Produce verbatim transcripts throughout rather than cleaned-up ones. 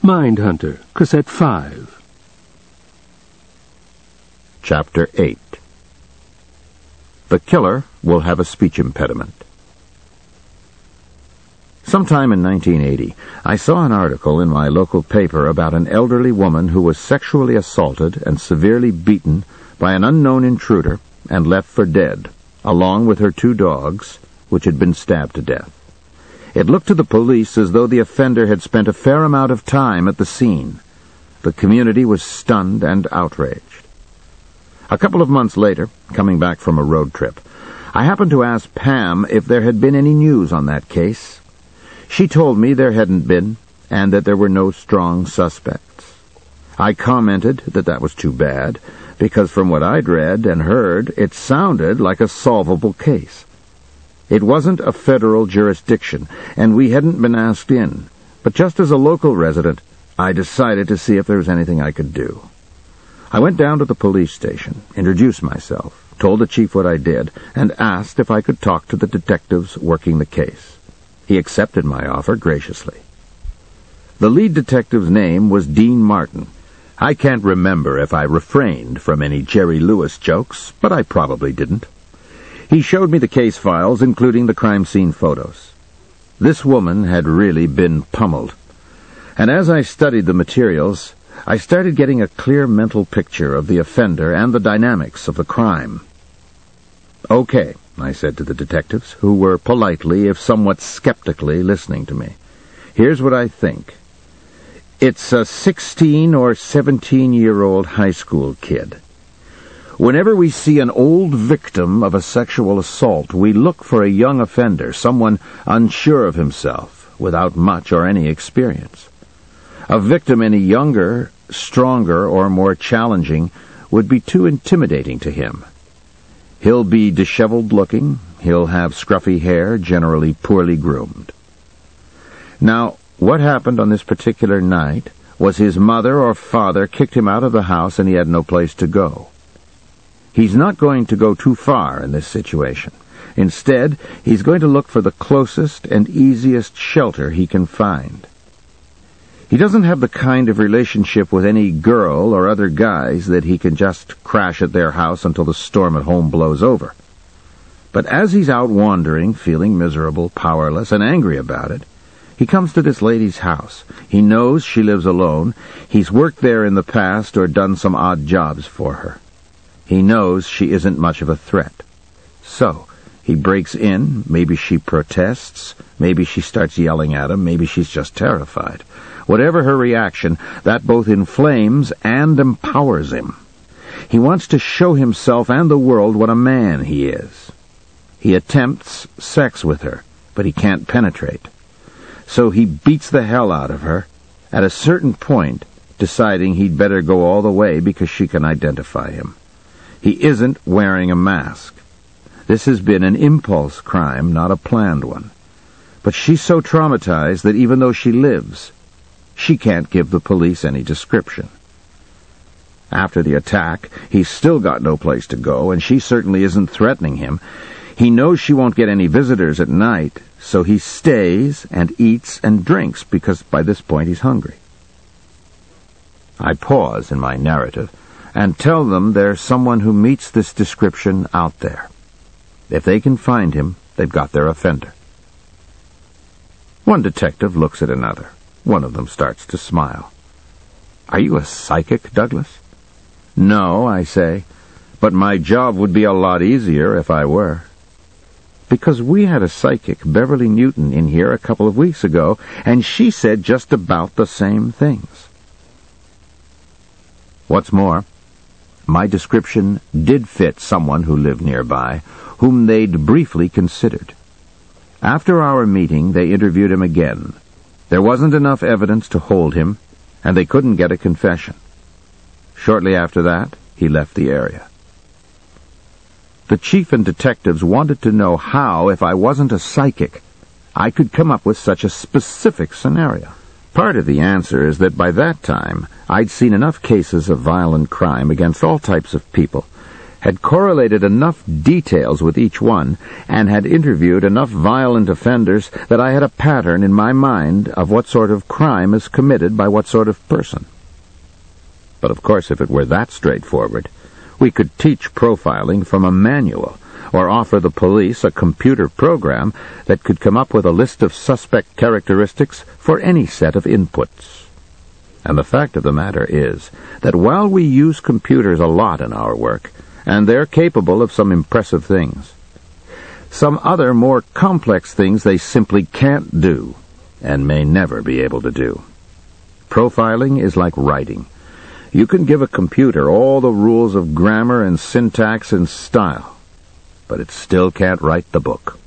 Mindhunter, Cassette five. Chapter eight. The killer will have a speech impediment. Sometime in nineteen eighty, I saw an article in my local paper about an elderly woman who was sexually assaulted and severely beaten by an unknown intruder and left for dead, along with her two dogs, which had been stabbed to death. It looked to the police as though the offender had spent a fair amount of time at the scene. The community was stunned and outraged. A couple of months later, coming back from a road trip, I happened to ask Pam if there had been any news on that case. She told me there hadn't been, and that there were no strong suspects. I commented that that was too bad, because from what I'd read and heard, it sounded like a solvable case. It wasn't a federal jurisdiction, and we hadn't been asked in, but just as a local resident, I decided to see if there was anything I could do. I went down to the police station, introduced myself, told the chief what I did, and asked if I could talk to the detectives working the case. He accepted my offer graciously. The lead detective's name was Dean Martin. I can't remember if I refrained from any Jerry Lewis jokes, but I probably didn't. He showed me the case files, including the crime scene photos. This woman had really been pummeled. And as I studied the materials, I started getting a clear mental picture of the offender and the dynamics of the crime. "Okay," I said to the detectives, who were politely, if somewhat skeptically, listening to me. "Here's what I think. It's a sixteen or seventeen-year-old high school kid. Whenever we see an old victim of a sexual assault, we look for a young offender, someone unsure of himself, without much or any experience. A victim any younger, stronger, or more challenging would be too intimidating to him. He'll be disheveled-looking, he'll have scruffy hair, generally poorly groomed." Now, what happened on this particular night was his mother or father kicked him out of the house and he had no place to go. He's not going to go too far in this situation. Instead, he's going to look for the closest and easiest shelter he can find. He doesn't have the kind of relationship with any girl or other guys that he can just crash at their house until the storm at home blows over. But as he's out wandering, feeling miserable, powerless, and angry about it, he comes to this lady's house. He knows she lives alone. He's worked there in the past or done some odd jobs for her. He knows she isn't much of a threat. So, he breaks in, maybe she protests, maybe she starts yelling at him, maybe she's just terrified. Whatever her reaction, that both inflames and empowers him. He wants to show himself and the world what a man he is. He attempts sex with her, but he can't penetrate. So he beats the hell out of her, at a certain point deciding he'd better go all the way because she can identify him. He isn't wearing a mask. This has been an impulse crime, not a planned one. But she's so traumatized that even though she lives, she can't give the police any description. After the attack, he's still got no place to go, and she certainly isn't threatening him. He knows she won't get any visitors at night, so he stays and eats and drinks because by this point he's hungry. I pause in my narrative and tell them there's someone who meets this description out there. If they can find him, they've got their offender. One detective looks at another. One of them starts to smile. "Are you a psychic, Douglas?" "No," I say, "but my job would be a lot easier if I were." "Because we had a psychic, Beverly Newton, in here a couple of weeks ago, and she said just about the same things." What's more, my description did fit someone who lived nearby, whom they'd briefly considered. After our meeting, they interviewed him again. There wasn't enough evidence to hold him, and they couldn't get a confession. Shortly after that, he left the area. The chief and detectives wanted to know how, if I wasn't a psychic, I could come up with such a specific scenario. Part of the answer is that by that time, I'd seen enough cases of violent crime against all types of people, had correlated enough details with each one, and had interviewed enough violent offenders that I had a pattern in my mind of what sort of crime is committed by what sort of person. But of course, if it were that straightforward, we could teach profiling from a manual, or offer the police a computer program that could come up with a list of suspect characteristics for any set of inputs. And the fact of the matter is that while we use computers a lot in our work, and they're capable of some impressive things, some other more complex things they simply can't do, and may never be able to do. Profiling is like writing. You can give a computer all the rules of grammar and syntax and style, but it still can't write the book.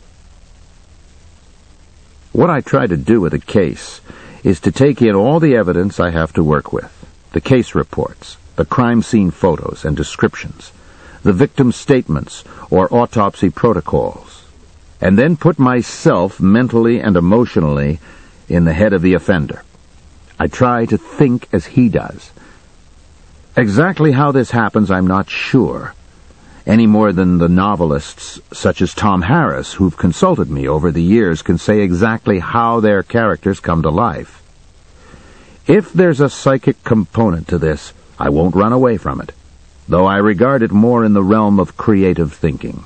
What I try to do with a case is to take in all the evidence I have to work with, the case reports, the crime scene photos and descriptions, the victim's statements or autopsy protocols, and then put myself mentally and emotionally in the head of the offender. I try to think as he does. Exactly how this happens, I'm not sure, any more than the novelists such as Tom Harris, who've consulted me over the years, can say exactly how their characters come to life. If there's a psychic component to this, I won't run away from it, though I regard it more in the realm of creative thinking.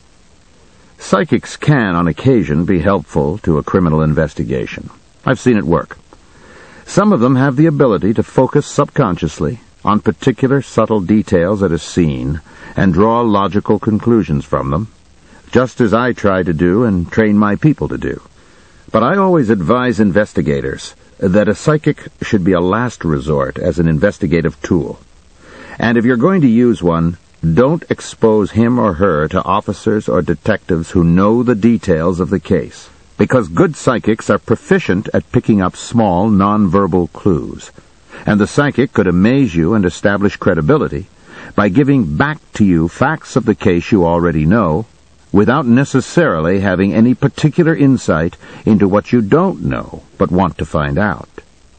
Psychics can, on occasion, be helpful to a criminal investigation. I've seen it work. Some of them have the ability to focus subconsciously on particular subtle details at a scene and draw logical conclusions from them, just as I try to do and train my people to do. But I always advise investigators that a psychic should be a last resort as an investigative tool. And if you're going to use one, don't expose him or her to officers or detectives who know the details of the case, because good psychics are proficient at picking up small, non-verbal clues. And the psychic could amaze you and establish credibility by giving back to you facts of the case you already know, without necessarily having any particular insight into what you don't know but want to find out.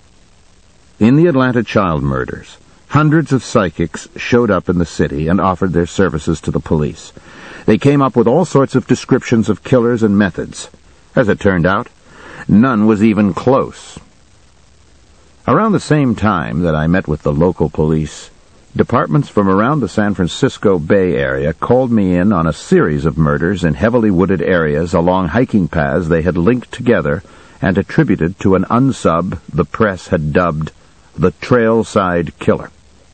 In the Atlanta child murders, hundreds of psychics showed up in the city and offered their services to the police. They came up with all sorts of descriptions of killers and methods. As it turned out, none was even close. Around the same time that I met with the local police, departments from around the San Francisco Bay Area called me in on a series of murders in heavily wooded areas along hiking paths they had linked together and attributed to an unsub the press had dubbed the Trailside Killer.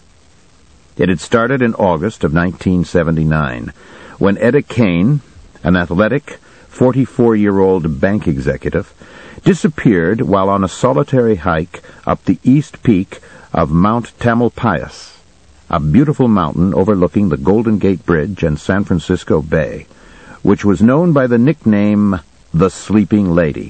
It had started in August of nineteen seventy-nine, when Etta Kane, an athletic, forty-four-year-old bank executive, disappeared while on a solitary hike up the east peak of Mount Tamalpais, a beautiful mountain overlooking the Golden Gate Bridge and San Francisco Bay, which was known by the nickname the Sleeping Lady.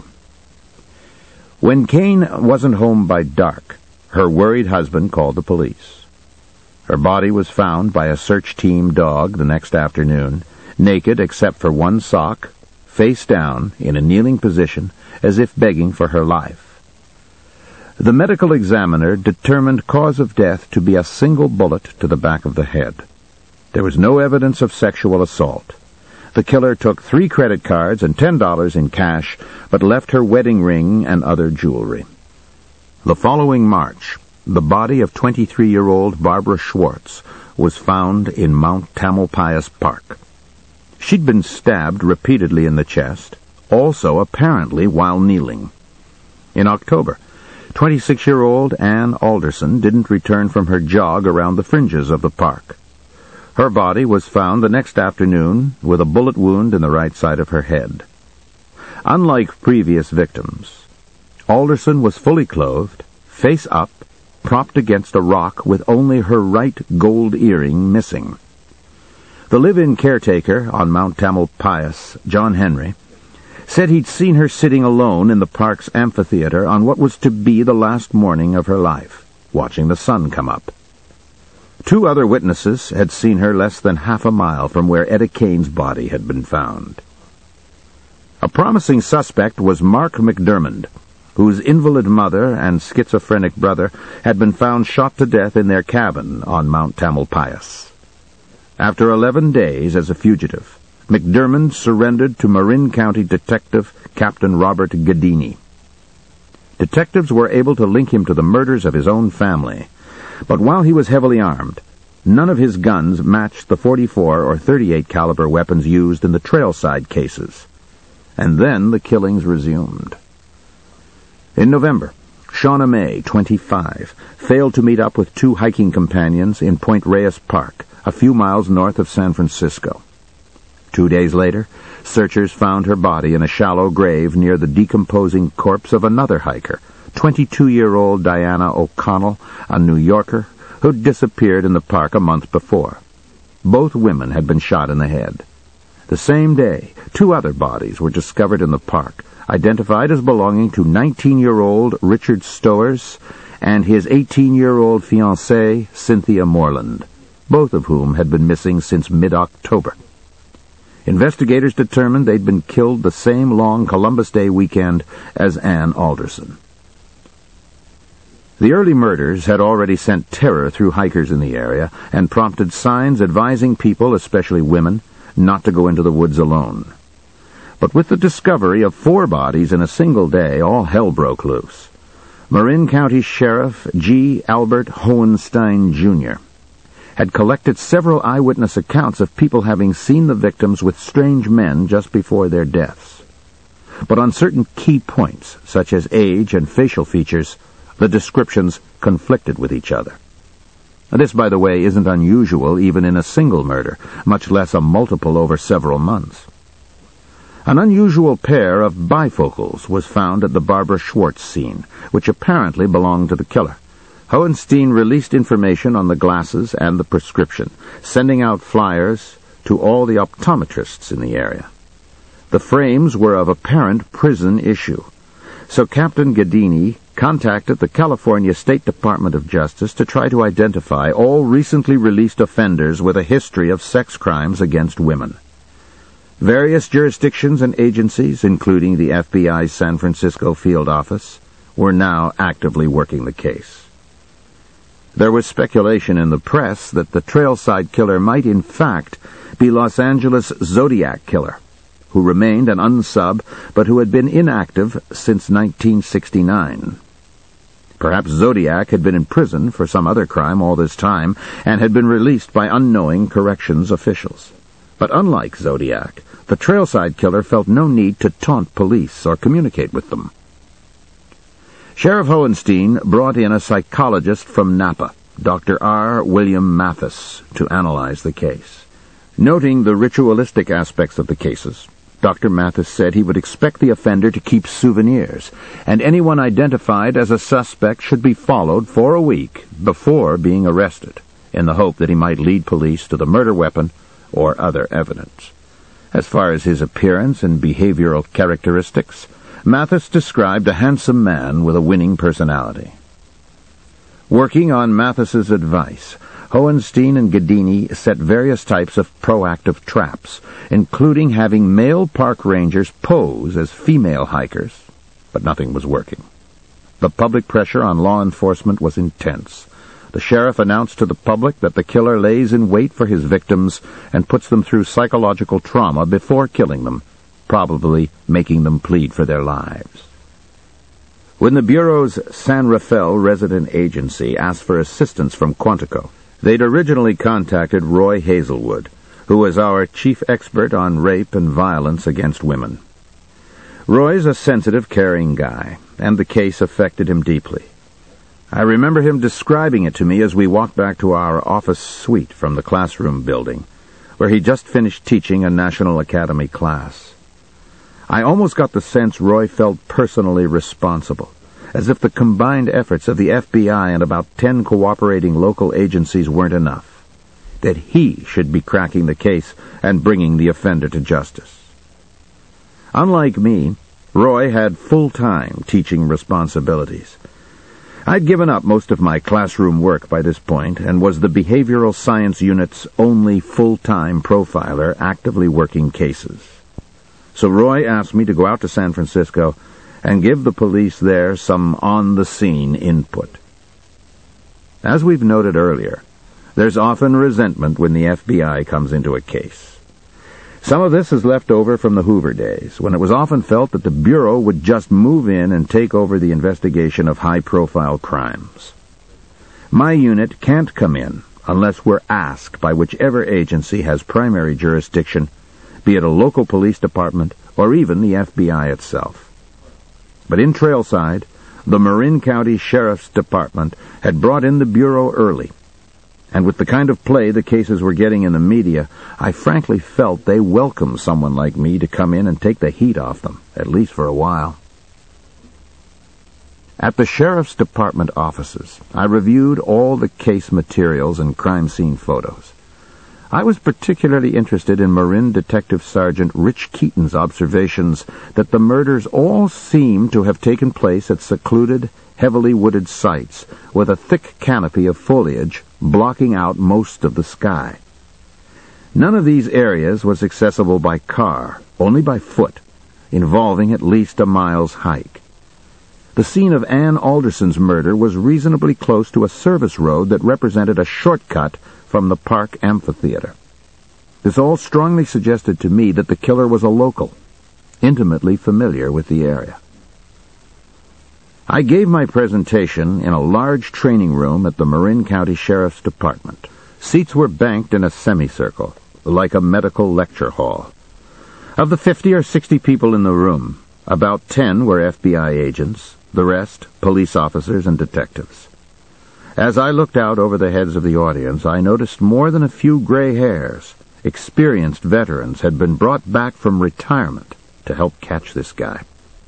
When Kane wasn't home by dark, her worried husband called the police. Her body was found by a search team dog the next afternoon, naked except for one sock, face down, in a kneeling position, as if begging for her life. The medical examiner determined cause of death to be a single bullet to the back of the head. There was no evidence of sexual assault. The killer took three credit cards and ten dollars in cash, but left her wedding ring and other jewelry. The following March, the body of twenty-three-year-old Barbara Schwartz was found in Mount Tamalpais Park. She'd been stabbed repeatedly in the chest, also apparently while kneeling. In October, twenty-six-year-old Ann Alderson didn't return from her jog around the fringes of the park. Her body was found the next afternoon with a bullet wound in the right side of her head. Unlike previous victims, Alderson was fully clothed, face up, propped against a rock with only her right gold earring missing. The live-in caretaker on Mount Tamalpais, John Henry, said he'd seen her sitting alone in the park's amphitheater on what was to be the last morning of her life, watching the sun come up. Two other witnesses had seen her less than half a mile from where Etta Kane's body had been found. A promising suspect was Mark McDermott, whose invalid mother and schizophrenic brother had been found shot to death in their cabin on Mount Tamalpais. After eleven days as a fugitive, McDermott surrendered to Marin County Detective Captain Robert Gadini. Detectives were able to link him to the murders of his own family, but while he was heavily armed, none of his guns matched the forty-four or thirty-eight caliber weapons used in the trailside cases. And then the killings resumed. In November, Shauna May, twenty-five, failed to meet up with two hiking companions in Point Reyes Park, a few miles north of San Francisco. Two days later, searchers found her body in a shallow grave near the decomposing corpse of another hiker, twenty-two-year-old Diana O'Connell, a New Yorker, who disappeared in the park a month before. Both women had been shot in the head. The same day, two other bodies were discovered in the park, identified as belonging to nineteen-year-old Richard Stowers and his eighteen-year-old fiancée, Cynthia Moreland, both of whom had been missing since mid-October. Investigators determined they'd been killed the same long Columbus Day weekend as Ann Alderson. The early murders had already sent terror through hikers in the area and prompted signs advising people, especially women, not to go into the woods alone. But with the discovery of four bodies in a single day, all hell broke loose. Marin County Sheriff G. Albert Hohenstein, Junior had collected several eyewitness accounts of people having seen the victims with strange men just before their deaths. But on certain key points, such as age and facial features, the descriptions conflicted with each other. This, by the way, isn't unusual even in a single murder, much less a multiple over several months. An unusual pair of bifocals was found at the Barbara Schwartz scene, which apparently belonged to the killer. Hohenstein released information on the glasses and the prescription, sending out flyers to all the optometrists in the area. The frames were of apparent prison issue, so Captain Gadini contacted the California State Department of Justice to try to identify all recently released offenders with a history of sex crimes against women. Various jurisdictions and agencies, including the F B I's San Francisco field office, were now actively working the case. There was speculation in the press that the trailside killer might in fact be Los Angeles Zodiac Killer, who remained an unsub but who had been inactive since nineteen sixty-nine. Perhaps Zodiac had been in prison for some other crime all this time and had been released by unknowing corrections officials. But unlike Zodiac, the trailside killer felt no need to taunt police or communicate with them. Sheriff Hohenstein brought in a psychologist from Napa, Doctor R. William Mathis, to analyze the case. Noting the ritualistic aspects of the cases, Doctor Mathis said he would expect the offender to keep souvenirs, and anyone identified as a suspect should be followed for a week before being arrested, in the hope that he might lead police to the murder weapon or other evidence. As far as his appearance and behavioral characteristics, Mathis described a handsome man with a winning personality. Working on Mathis's advice, Hohenstein and Gadini set various types of proactive traps, including having male park rangers pose as female hikers, but nothing was working. The public pressure on law enforcement was intense. The sheriff announced to the public that the killer lays in wait for his victims and puts them through psychological trauma before killing them, probably making them plead for their lives. When the Bureau's San Rafael resident agency asked for assistance from Quantico, they'd originally contacted Roy Hazelwood, who was our chief expert on rape and violence against women. Roy's a sensitive, caring guy, and the case affected him deeply. I remember him describing it to me as we walked back to our office suite from the classroom building, where he just finished teaching a National Academy class. I almost got the sense Roy felt personally responsible, as if the combined efforts of the F B I and about ten cooperating local agencies weren't enough, that he should be cracking the case and bringing the offender to justice. Unlike me, Roy had full-time teaching responsibilities. I'd given up most of my classroom work by this point and was the behavioral science unit's only full-time profiler actively working cases. So Roy asked me to go out to San Francisco and give the police there some on-the-scene input. As we've noted earlier, There's often resentment when the F B I comes into a case. Some of this is left over from the Hoover days, when it was often felt that the Bureau would just move in and take over the investigation of high-profile crimes. My unit can't come in unless we're asked by whichever agency has primary jurisdiction, be it a local police department or even the F B I itself. But in Trailside, the Marin County Sheriff's Department had brought in the Bureau early, and with the kind of play the cases were getting in the media, I frankly felt they welcomed someone like me to come in and take the heat off them, at least for a while. At the Sheriff's Department offices, I reviewed all the case materials and crime scene photos. I was particularly interested in Marin Detective Sergeant Rich Keaton's observations that the murders all seemed to have taken place at secluded, heavily wooded sites with a thick canopy of foliage blocking out most of the sky. None of these areas was accessible by car, only by foot, involving at least a mile's hike. The scene of Ann Alderson's murder was reasonably close to a service road that represented a shortcut from the park amphitheater. This all strongly suggested to me that the killer was a local, intimately familiar with the area. I gave my presentation in a large training room at the Marin County Sheriff's Department. Seats were banked in a semicircle, like a medical lecture hall. Of the fifty or sixty people in the room, about ten were F B I agents, the rest police officers and detectives. As I looked out over the heads of the audience, I noticed more than a few gray hairs. Experienced veterans had been brought back from retirement to help catch this guy.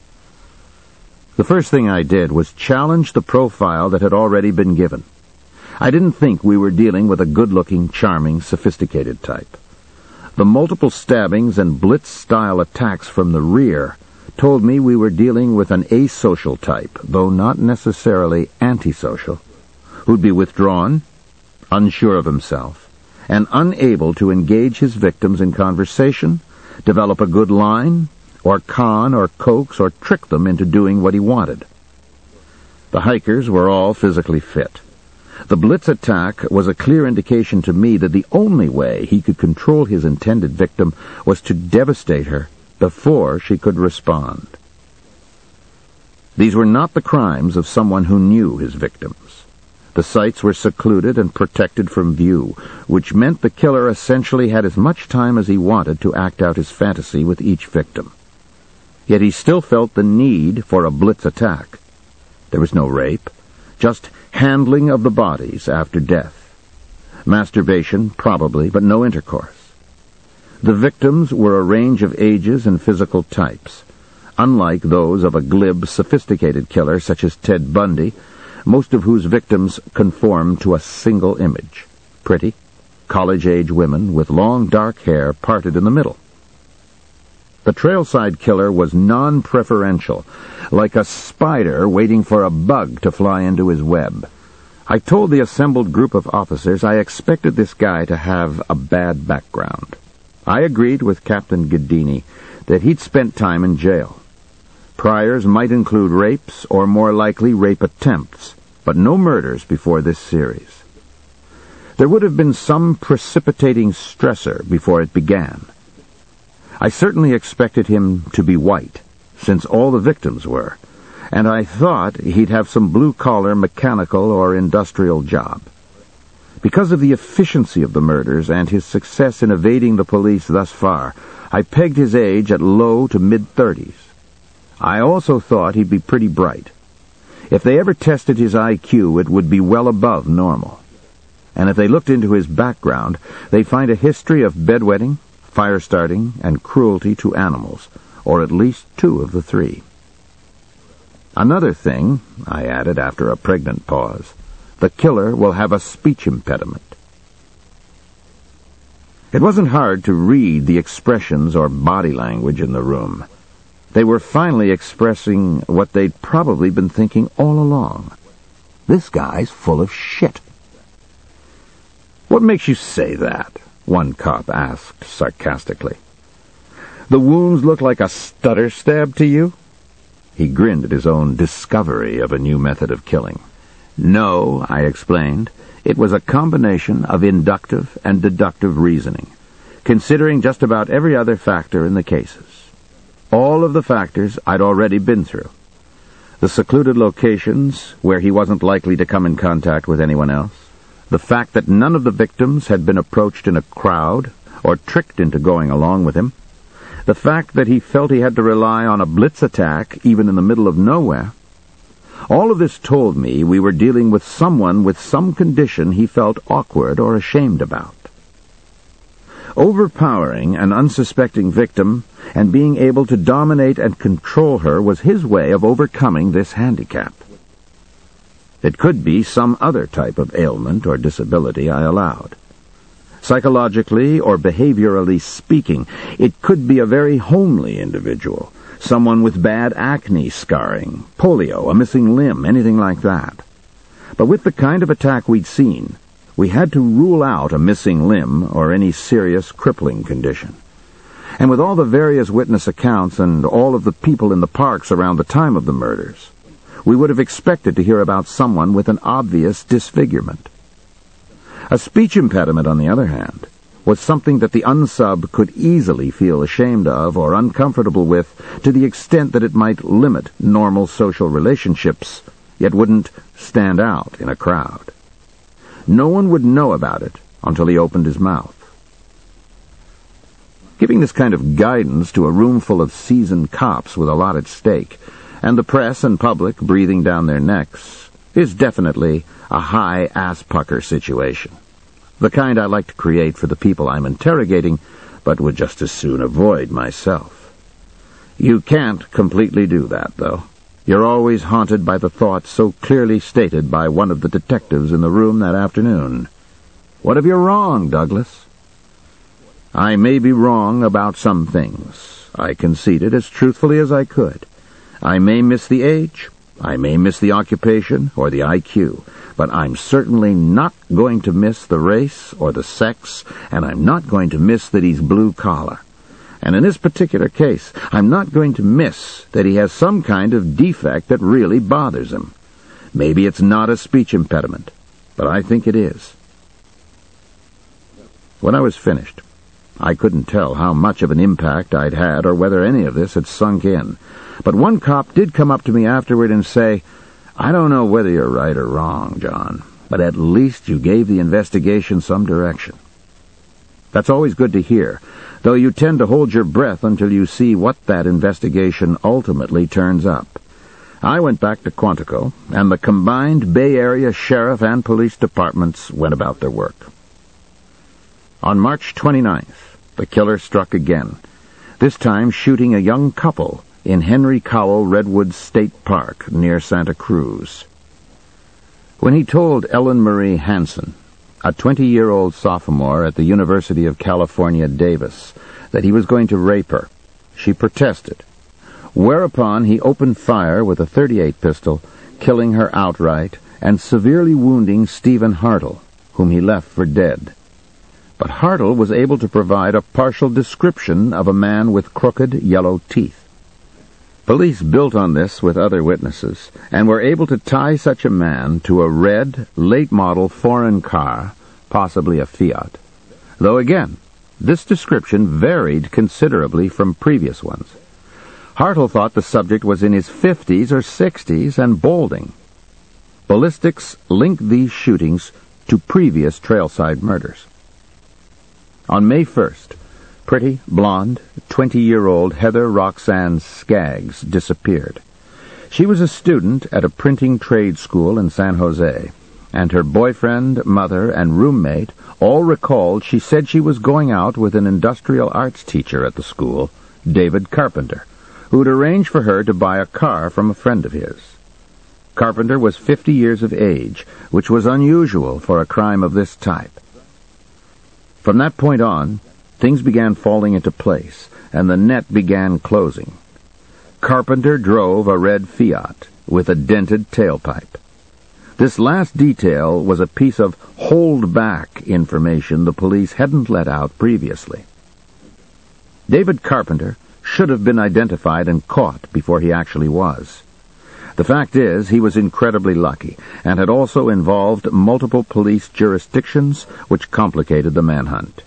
The first thing I did was challenge the profile that had already been given. I didn't think we were dealing with a good-looking, charming, sophisticated type. The multiple stabbings and blitz-style attacks from the rear told me we were dealing with an asocial type, though not necessarily antisocial, who'd be withdrawn, unsure of himself, and unable to engage his victims in conversation, develop a good line, or con or coax or trick them into doing what he wanted. The hikers were all physically fit. The blitz attack was a clear indication to me that the only way he could control his intended victim was to devastate her before she could respond. These were not the crimes of someone who knew his victims. The sites were secluded and protected from view, which meant the killer essentially had as much time as he wanted to act out his fantasy with each victim. Yet he still felt the need for a blitz attack. There was no rape, just handling of the bodies after death. Masturbation, probably, but no intercourse. The victims were a range of ages and physical types. Unlike those of a glib, sophisticated killer such as Ted Bundy, most of whose victims conformed to a single image: pretty, college-age women with long dark hair parted in the middle. The Trailside killer was non-preferential, like a spider waiting for a bug to fly into his web. I told the assembled group of officers I expected this guy to have a bad background. I agreed with Captain Gaddini that he'd spent time in jail. Priors might include rapes or more likely rape attempts, but no murders before this series. There would have been some precipitating stressor before it began. I certainly expected him to be white, since all the victims were, and I thought he'd have some blue-collar mechanical or industrial job. Because of the efficiency of the murders and his success in evading the police thus far, I pegged his age at low to mid-thirties. I also thought he'd be pretty bright. If they ever tested his I Q, it would be well above normal. And if they looked into his background, they'd find a history of bedwetting, fire-starting, and cruelty to animals, or at least two of the three. Another thing, I added after a pregnant pause, the killer will have a speech impediment. It wasn't hard to read the expressions or body language in the room. They were finally expressing what they'd probably been thinking all along. This guy's full of shit. "What makes you say that?" one cop asked sarcastically. "The wounds look like a stutter stab to you?" He grinned at his own discovery of a new method of killing. No, I explained. It was a combination of inductive and deductive reasoning, considering just about every other factor in the cases. All of the factors I'd already been through. The secluded locations where he wasn't likely to come in contact with anyone else, the fact that none of the victims had been approached in a crowd or tricked into going along with him, the fact that he felt he had to rely on a blitz attack even in the middle of nowhere. All of this told me we were dealing with someone with some condition he felt awkward or ashamed about. Overpowering an unsuspecting victim and being able to dominate and control her was his way of overcoming this handicap. It could be some other type of ailment or disability I allowed. Psychologically or behaviorally speaking, it could be a very homely individual, someone with bad acne scarring, polio, a missing limb, anything like that. But with the kind of attack we'd seen, we had to rule out a missing limb or any serious crippling condition. And with all the various witness accounts and all of the people in the parks around the time of the murders, we would have expected to hear about someone with an obvious disfigurement. A speech impediment, on the other hand, was something that the unsub could easily feel ashamed of or uncomfortable with to the extent that it might limit normal social relationships, yet wouldn't stand out in a crowd. No one would know about it until he opened his mouth. Giving this kind of guidance to a room full of seasoned cops with a lot at stake, and the press and public breathing down their necks, is definitely a high ass-pucker situation. The kind I like to create for the people I'm interrogating, but would just as soon avoid myself. You can't completely do that, though. You're always haunted by the thoughts so clearly stated by one of the detectives in the room that afternoon. What if you're wrong, Douglas? I may be wrong about some things. I conceded as truthfully as I could. I may miss the age, I may miss the occupation or the I Q, but I'm certainly not going to miss the race or the sex, and I'm not going to miss that he's blue-collar. And in this particular case, I'm not going to miss that he has some kind of defect that really bothers him. Maybe it's not a speech impediment, but I think it is. When I was finished, I couldn't tell how much of an impact I'd had or whether any of this had sunk in. But one cop did come up to me afterward and say, "I don't know whether you're right or wrong, John, but at least you gave the investigation some direction." That's always good to hear, though you tend to hold your breath until you see what that investigation ultimately turns up. I went back to Quantico, and the combined Bay Area Sheriff and Police Departments went about their work. On March twenty-ninth, the killer struck again, this time shooting a young couple in Henry Cowell Redwoods State Park near Santa Cruz. When he told Ellen Marie Hansen, a twenty-year-old sophomore at the University of California, Davis, that he was going to rape her, she protested, whereupon he opened fire with a thirty-eight pistol, killing her outright and severely wounding Stephen Hartle, whom he left for dead. But Hartle was able to provide a partial description of a man with crooked yellow teeth. Police built on this with other witnesses, and were able to tie such a man to a red, late-model foreign car, possibly a Fiat. Though again, this description varied considerably from previous ones. Hartle thought the subject was in his fifties or sixties and balding. Ballistics linked these shootings to previous trailside murders. On May first, pretty, blonde, twenty-year-old Heather Roxanne Skaggs disappeared. She was a student at a printing trade school in San Jose, and her boyfriend, mother, and roommate all recalled she said she was going out with an industrial arts teacher at the school, David Carpenter, who'd arranged for her to buy a car from a friend of his. Carpenter was fifty years of age, which was unusual for a crime of this type. From that point on, things began falling into place, and the net began closing. Carpenter drove a red Fiat with a dented tailpipe. This last detail was a piece of hold-back information the police hadn't let out previously. David Carpenter should have been identified and caught before he actually was. The fact is, he was incredibly lucky, and had also involved multiple police jurisdictions, which complicated the manhunt.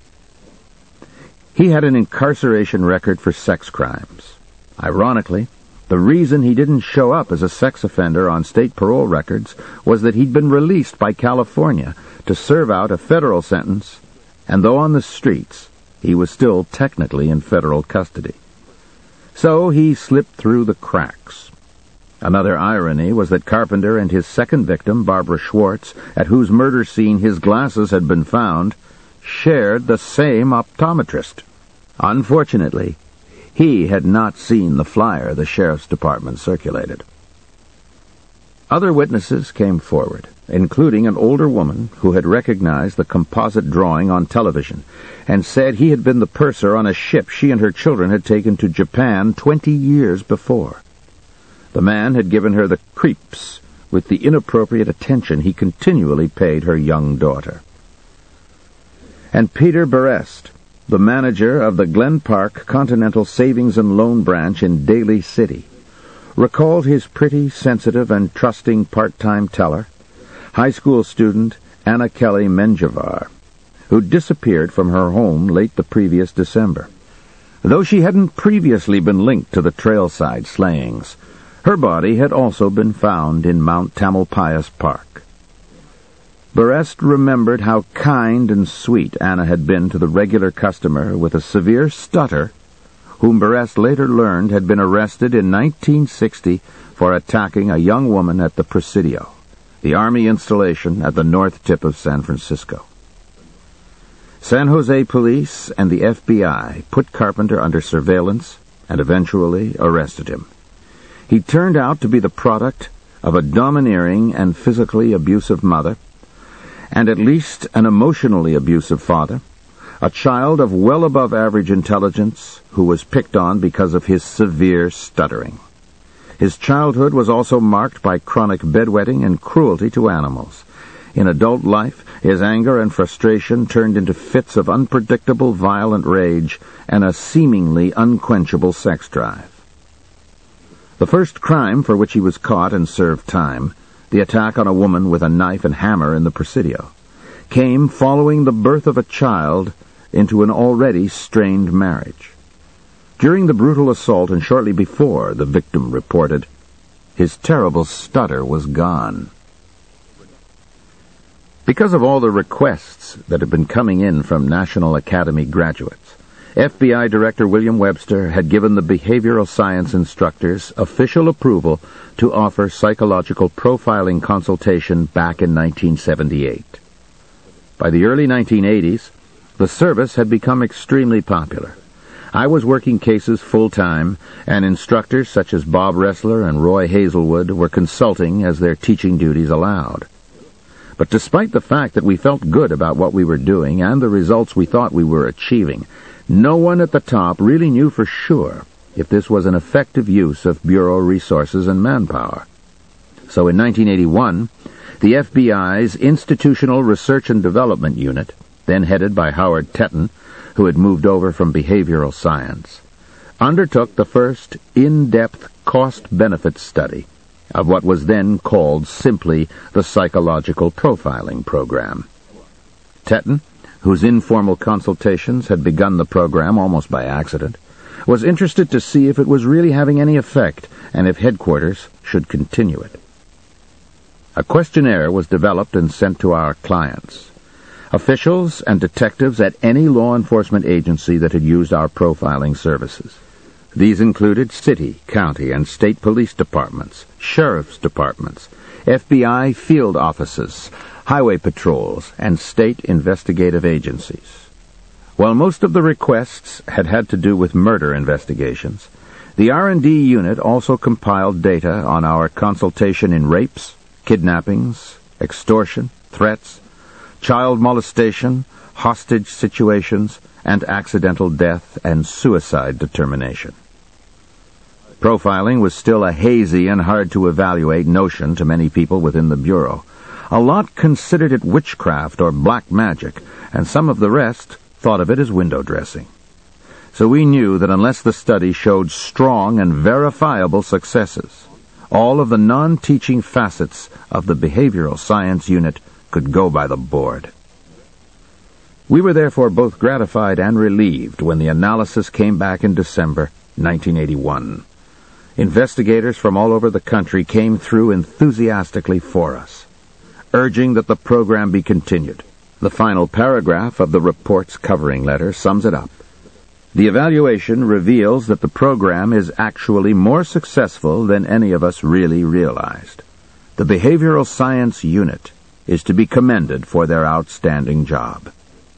He had an incarceration record for sex crimes. Ironically, the reason he didn't show up as a sex offender on state parole records was that he'd been released by California to serve out a federal sentence, and though on the streets, he was still technically in federal custody. So he slipped through the cracks. Another irony was that Carpenter and his second victim, Barbara Schwartz, at whose murder scene his glasses had been found, shared the same optometrist. Unfortunately, he had not seen the flyer the sheriff's department circulated. Other witnesses came forward, including an older woman who had recognized the composite drawing on television and said he had been the purser on a ship she and her children had taken to Japan twenty years before. The man had given her the creeps with the inappropriate attention he continually paid her young daughter. And Peter Berest, the manager of the Glen Park Continental Savings and Loan Branch in Daly City, recalled his pretty, sensitive, and trusting part-time teller, high school student Anna Kelly Menjivar, who disappeared from her home late the previous December. Though she hadn't previously been linked to the trailside slayings, her body had also been found in Mount Tamalpais Park. Berest remembered how kind and sweet Anna had been to the regular customer with a severe stutter, whom Berest later learned had been arrested in nineteen sixty for attacking a young woman at the Presidio, the Army installation at the north tip of San Francisco. San Jose police and the F B I put Carpenter under surveillance and eventually arrested him. He turned out to be the product of a domineering and physically abusive mother, and at least an emotionally abusive father, a child of well above average intelligence who was picked on because of his severe stuttering. His childhood was also marked by chronic bedwetting and cruelty to animals. In adult life, his anger and frustration turned into fits of unpredictable violent rage and a seemingly unquenchable sex drive. The first crime for which he was caught and served time, the attack on a woman with a knife and hammer in the Presidio, came following the birth of a child into an already strained marriage. During the brutal assault and shortly before, the victim reported, his terrible stutter was gone. Because of all the requests that had been coming in from National Academy graduates, F B I Director William Webster had given the behavioral science instructors official approval to offer psychological profiling consultation back in nineteen seventy-eight. By the early nineteen eighties, the service had become extremely popular. I was working cases full-time, and instructors such as Bob Ressler and Roy Hazelwood were consulting as their teaching duties allowed. But despite the fact that we felt good about what we were doing and the results we thought we were achieving, no one at the top really knew for sure if this was an effective use of Bureau resources and manpower. So in nineteen eighty-one, the F B I's Institutional Research and Development Unit, then headed by Howard Tetton, who had moved over from behavioral science, undertook the first in-depth cost-benefit study of what was then called simply the Psychological Profiling Program. Tetton, whose informal consultations had begun the program almost by accident, was interested to see if it was really having any effect and if headquarters should continue it. A questionnaire was developed and sent to our clients, officials and detectives at any law enforcement agency that had used our profiling services. These included city, county, and state police departments, sheriff's departments, F B I field offices, highway patrols, and state investigative agencies. While most of the requests had had to do with murder investigations, the R and D unit also compiled data on our consultation in rapes, kidnappings, extortion, threats, child molestation, hostage situations, and accidental death and suicide determination. Profiling was still a hazy and hard-to-evaluate notion to many people within the Bureau. A lot considered it witchcraft or black magic, and some of the rest thought of it as window dressing. So we knew that unless the study showed strong and verifiable successes, All of the non-teaching facets of the behavioral science unit could go by the board. We were therefore both gratified and relieved when the analysis came back in December nineteen eighty-one. Investigators from all over the country came through enthusiastically for us, urging that the program be continued. The final paragraph of the report's covering letter sums it up. The evaluation reveals that the program is actually more successful than any of us really realized. The Behavioral Science Unit is to be commended for their outstanding job.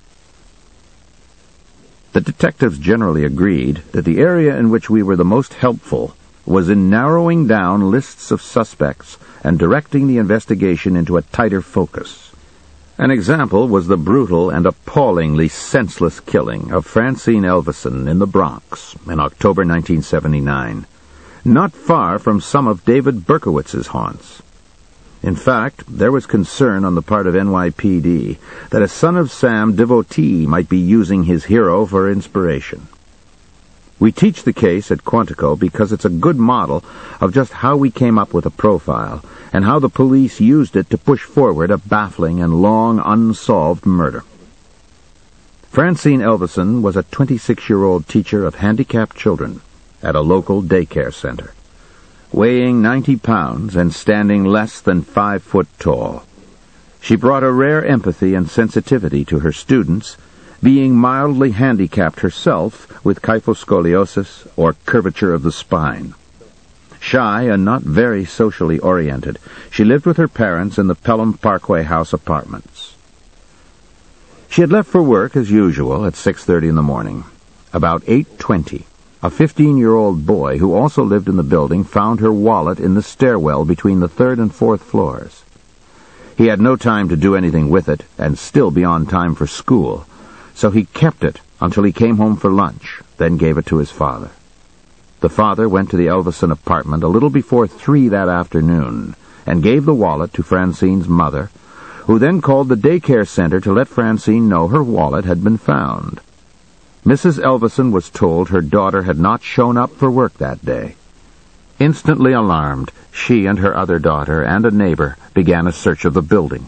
The detectives generally agreed that the area in which we were the most helpful was in narrowing down lists of suspects and directing the investigation into a tighter focus. An example was the brutal and appallingly senseless killing of Francine Elvison in the Bronx in October nineteen seventy-nine, not far from some of David Berkowitz's haunts. In fact, there was concern on the part of N Y P D that a Son of Sam devotee might be using his hero for inspiration. We teach the case at Quantico because it's a good model of just how we came up with a profile and how the police used it to push forward a baffling and long unsolved murder. Francine Elvison was a twenty-six-year-old teacher of handicapped children at a local daycare center, weighing ninety pounds and standing less than five foot tall. She brought a rare empathy and sensitivity to her students, being mildly handicapped herself with kyphoscoliosis or curvature of the spine. Shy and not very socially oriented, she lived with her parents in the Pelham Parkway House apartments. She had left for work as usual at six thirty in the morning. About eight twenty, a fifteen-year-old boy who also lived in the building found her wallet in the stairwell between the third and fourth floors. He had no time to do anything with it and still be on time for school, so he kept it until he came home for lunch, then gave it to his father. The father went to the Elvison apartment a little before three that afternoon and gave the wallet to Francine's mother, who then called the daycare center to let Francine know her wallet had been found. Missus Elvison was told her daughter had not shown up for work that day. Instantly alarmed, she and her other daughter and a neighbor began a search of the building.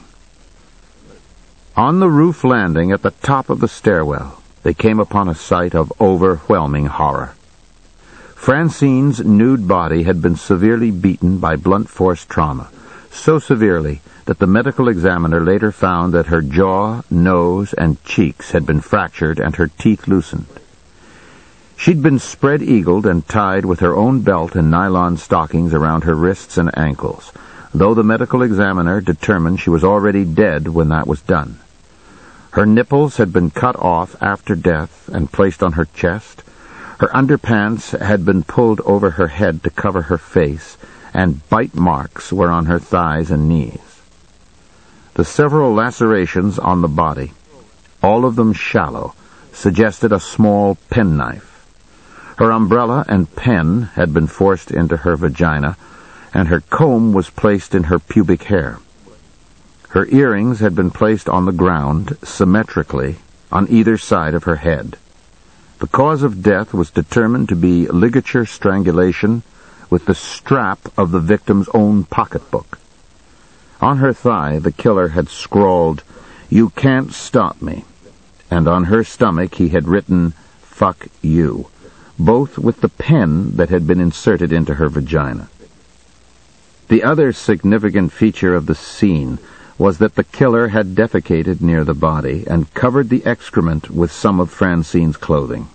On the roof landing at the top of the stairwell, they came upon a sight of overwhelming horror. Francine's nude body had been severely beaten by blunt force trauma, so severely that the medical examiner later found that her jaw, nose, and cheeks had been fractured and her teeth loosened. She'd been spread-eagled and tied with her own belt and nylon stockings around her wrists and ankles, though the medical examiner determined she was already dead when that was done. Her nipples had been cut off after death and placed on her chest. Her underpants had been pulled over her head to cover her face, and bite marks were on her thighs and knees. The several lacerations on the body, all of them shallow, suggested a small penknife. Her umbrella and pen had been forced into her vagina, and her comb was placed in her pubic hair. Her earrings had been placed on the ground, symmetrically, on either side of her head. The cause of death was determined to be ligature strangulation with the strap of the victim's own pocketbook. On her thigh, the killer had scrawled, "You can't stop me," and on her stomach he had written, "Fuck you," both with the pen that had been inserted into her vagina. The other significant feature of the scene was that the killer had defecated near the body and covered the excrement with some of Francine's clothing.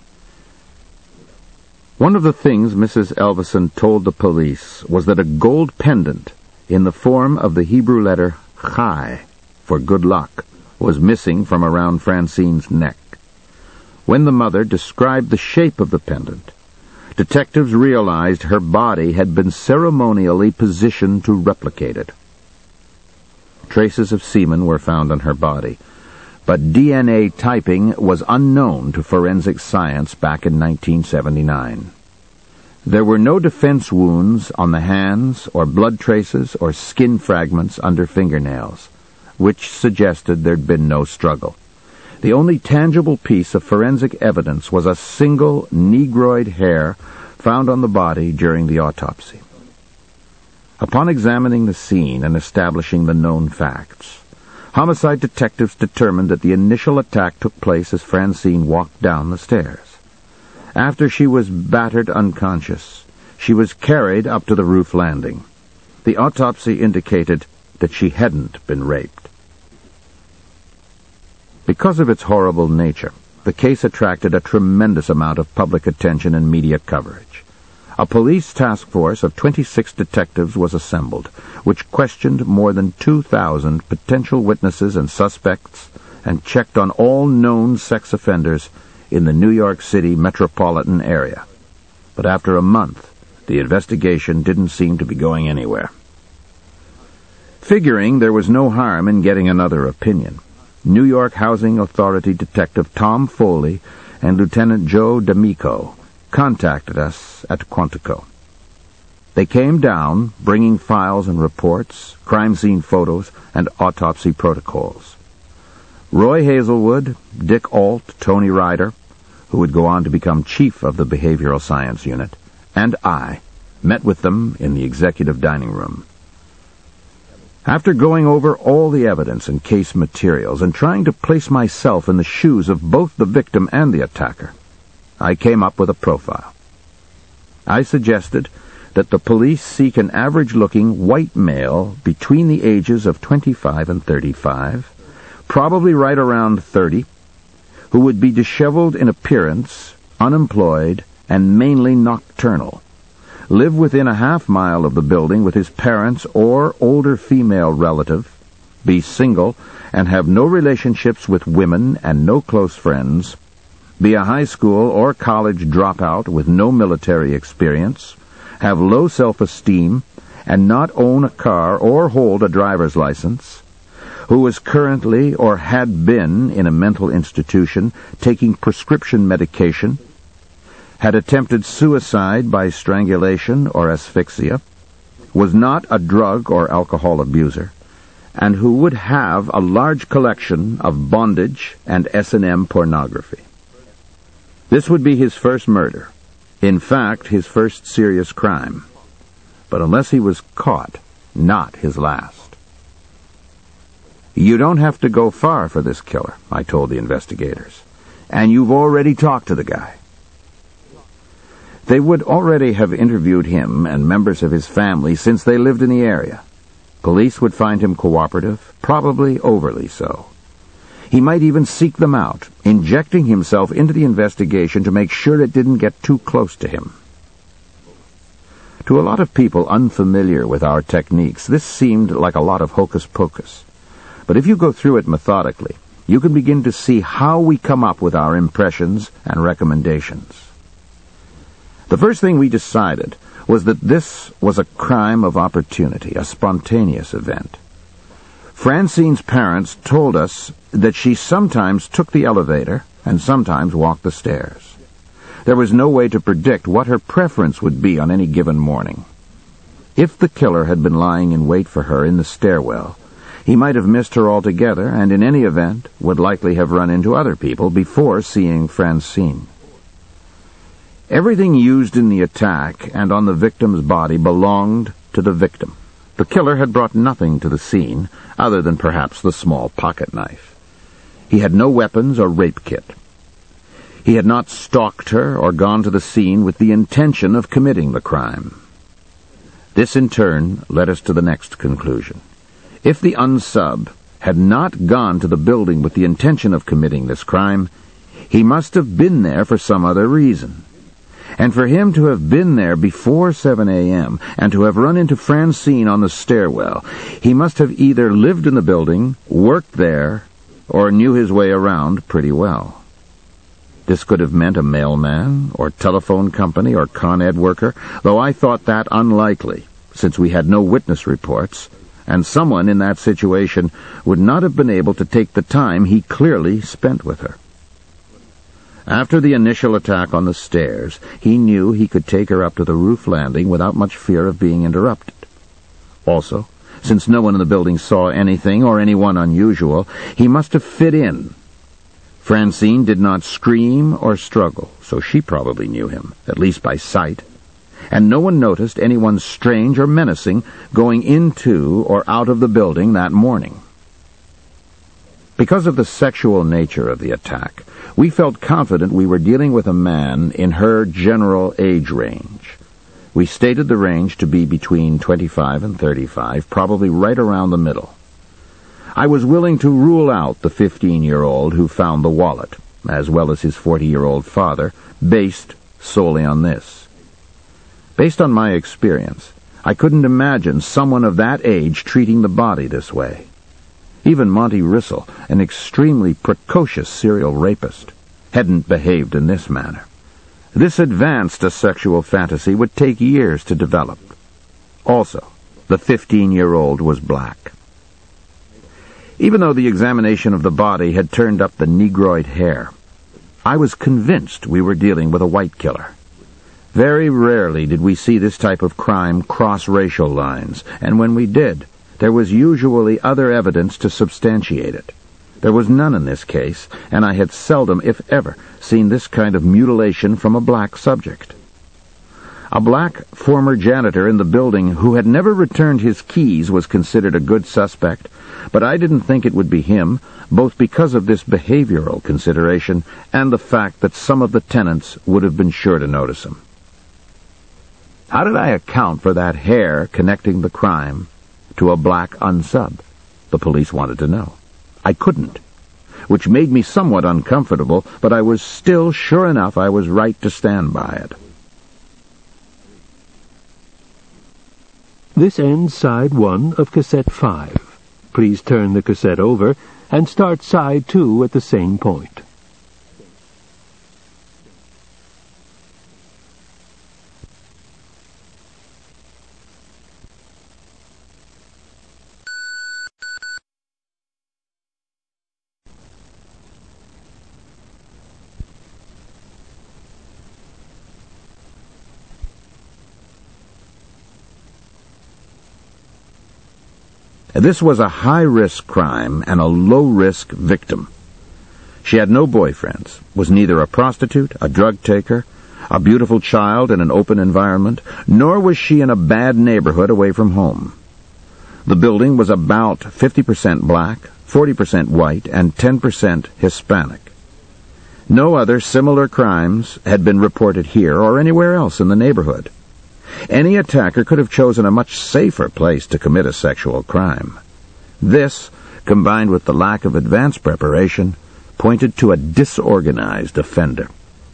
One of the things Missus Elvison told the police was that a gold pendant in the form of the Hebrew letter Chai, for good luck, was missing from around Francine's neck. When the mother described the shape of the pendant, detectives realized her body had been ceremonially positioned to replicate it. Traces of semen were found on her body, but D N A typing was unknown to forensic science back in nineteen seventy-nine. There were no defense wounds on the hands or blood traces or skin fragments under fingernails, which suggested there'd been no struggle. The only tangible piece of forensic evidence was a single negroid hair found on the body during the autopsy. Upon examining the scene and establishing the known facts, homicide detectives determined that the initial attack took place as Francine walked down the stairs. After she was battered unconscious, she was carried up to the roof landing. The autopsy indicated that she hadn't been raped. Because of its horrible nature, the case attracted a tremendous amount of public attention and media coverage. A police task force of twenty-six detectives was assembled, which questioned more than two thousand potential witnesses and suspects and checked on all known sex offenders in the New York City metropolitan area. But after a month, the investigation didn't seem to be going anywhere. Figuring there was no harm in getting another opinion, New York Housing Authority Detective Tom Foley and Lieutenant Joe D'Amico contacted us at Quantico. They came down, bringing files and reports, crime scene photos, and autopsy protocols. Roy Hazelwood, Dick Ault, Tony Ryder, who would go on to become chief of the Behavioral Science Unit, and I met with them in the executive dining room. After going over all the evidence and case materials and trying to place myself in the shoes of both the victim and the attacker, I came up with a profile. I suggested that the police seek an average-looking white male between the ages of twenty-five and thirty-five, probably right around thirty, who would be disheveled in appearance, unemployed, and mainly nocturnal, live within a half mile of the building with his parents or older female relative, be single and have no relationships with women and no close friends, be a high school or college dropout with no military experience, have low self-esteem, and not own a car or hold a driver's license, who is currently or had been in a mental institution taking prescription medication, had attempted suicide by strangulation or asphyxia, was not a drug or alcohol abuser, and who would have a large collection of bondage and S and M pornography. This would be his first murder, in fact, his first serious crime, but unless he was caught, not his last. You don't have to go far for this killer, I told the investigators, and you've already talked to the guy. They would already have interviewed him and members of his family since they lived in the area. Police would find him cooperative, probably overly so. He might even seek them out, injecting himself into the investigation to make sure it didn't get too close to him. To a lot of people unfamiliar with our techniques, this seemed like a lot of hocus pocus. But if you go through it methodically, you can begin to see how we come up with our impressions and recommendations. The first thing we decided was that this was a crime of opportunity, a spontaneous event. Francine's parents told us that she sometimes took the elevator and sometimes walked the stairs. There was no way to predict what her preference would be on any given morning. If the killer had been lying in wait for her in the stairwell, he might have missed her altogether and in any event would likely have run into other people before seeing Francine. Everything used in the attack and on the victim's body belonged to the victim. The killer had brought nothing to the scene other than perhaps the small pocket knife. He had no weapons or rape kit. He had not stalked her or gone to the scene with the intention of committing the crime. This in turn led us to the next conclusion. If the unsub had not gone to the building with the intention of committing this crime, he must have been there for some other reason. And for him to have been there before seven a.m. and to have run into Francine on the stairwell, he must have either lived in the building, worked there, or knew his way around pretty well. This could have meant a mailman, or telephone company, or Con Ed worker, though I thought that unlikely, since we had no witness reports, and someone in that situation would not have been able to take the time he clearly spent with her. After the initial attack on the stairs, he knew he could take her up to the roof landing without much fear of being interrupted. Also, since no one in the building saw anything or anyone unusual, he must have fit in. Francine did not scream or struggle, so she probably knew him, at least by sight. and no one noticed anyone strange or menacing going into or out of the building that morning. Because of the sexual nature of the attack, we felt confident we were dealing with a man in her general age range. We stated the range to be between twenty-five and thirty-five, probably right around the middle. I was willing to rule out the fifteen-year-old who found the wallet, as well as his forty-year-old father, based solely on this. Based on my experience, I couldn't imagine someone of that age treating the body this way. Even Monty Rissell, an extremely precocious serial rapist, hadn't behaved in this manner. This advanced a sexual fantasy would take years to develop. Also, the fifteen-year-old was black. Even though the examination of the body had turned up the negroid hair, I was convinced we were dealing with a white killer. Very rarely did we see this type of crime cross racial lines, and when we did, there was usually other evidence to substantiate it. There was none in this case, and I had seldom, if ever, seen this kind of mutilation from a black subject. A black former janitor in the building who had never returned his keys was considered a good suspect, but I didn't think it would be him, both because of this behavioral consideration and the fact that some of the tenants would have been sure to notice him. How did I account for that hair connecting the crime to a black unsub? The police wanted to know. I couldn't, which made me somewhat uncomfortable, but I was still sure enough I was right to stand by it. This ends side one of cassette five. Please turn the cassette over and start side two at the same point. This was a high-risk crime and a low-risk victim. She had no boyfriends, was neither a prostitute, a drug taker, a beautiful child in an open environment, nor was she in a bad neighborhood away from home. The building was about fifty percent black, forty percent white, and ten percent Hispanic. No other similar crimes had been reported here or anywhere else in the neighborhood. Any attacker could have chosen a much safer place to commit a sexual crime. This, combined with the lack of advance preparation, pointed to a disorganized offender.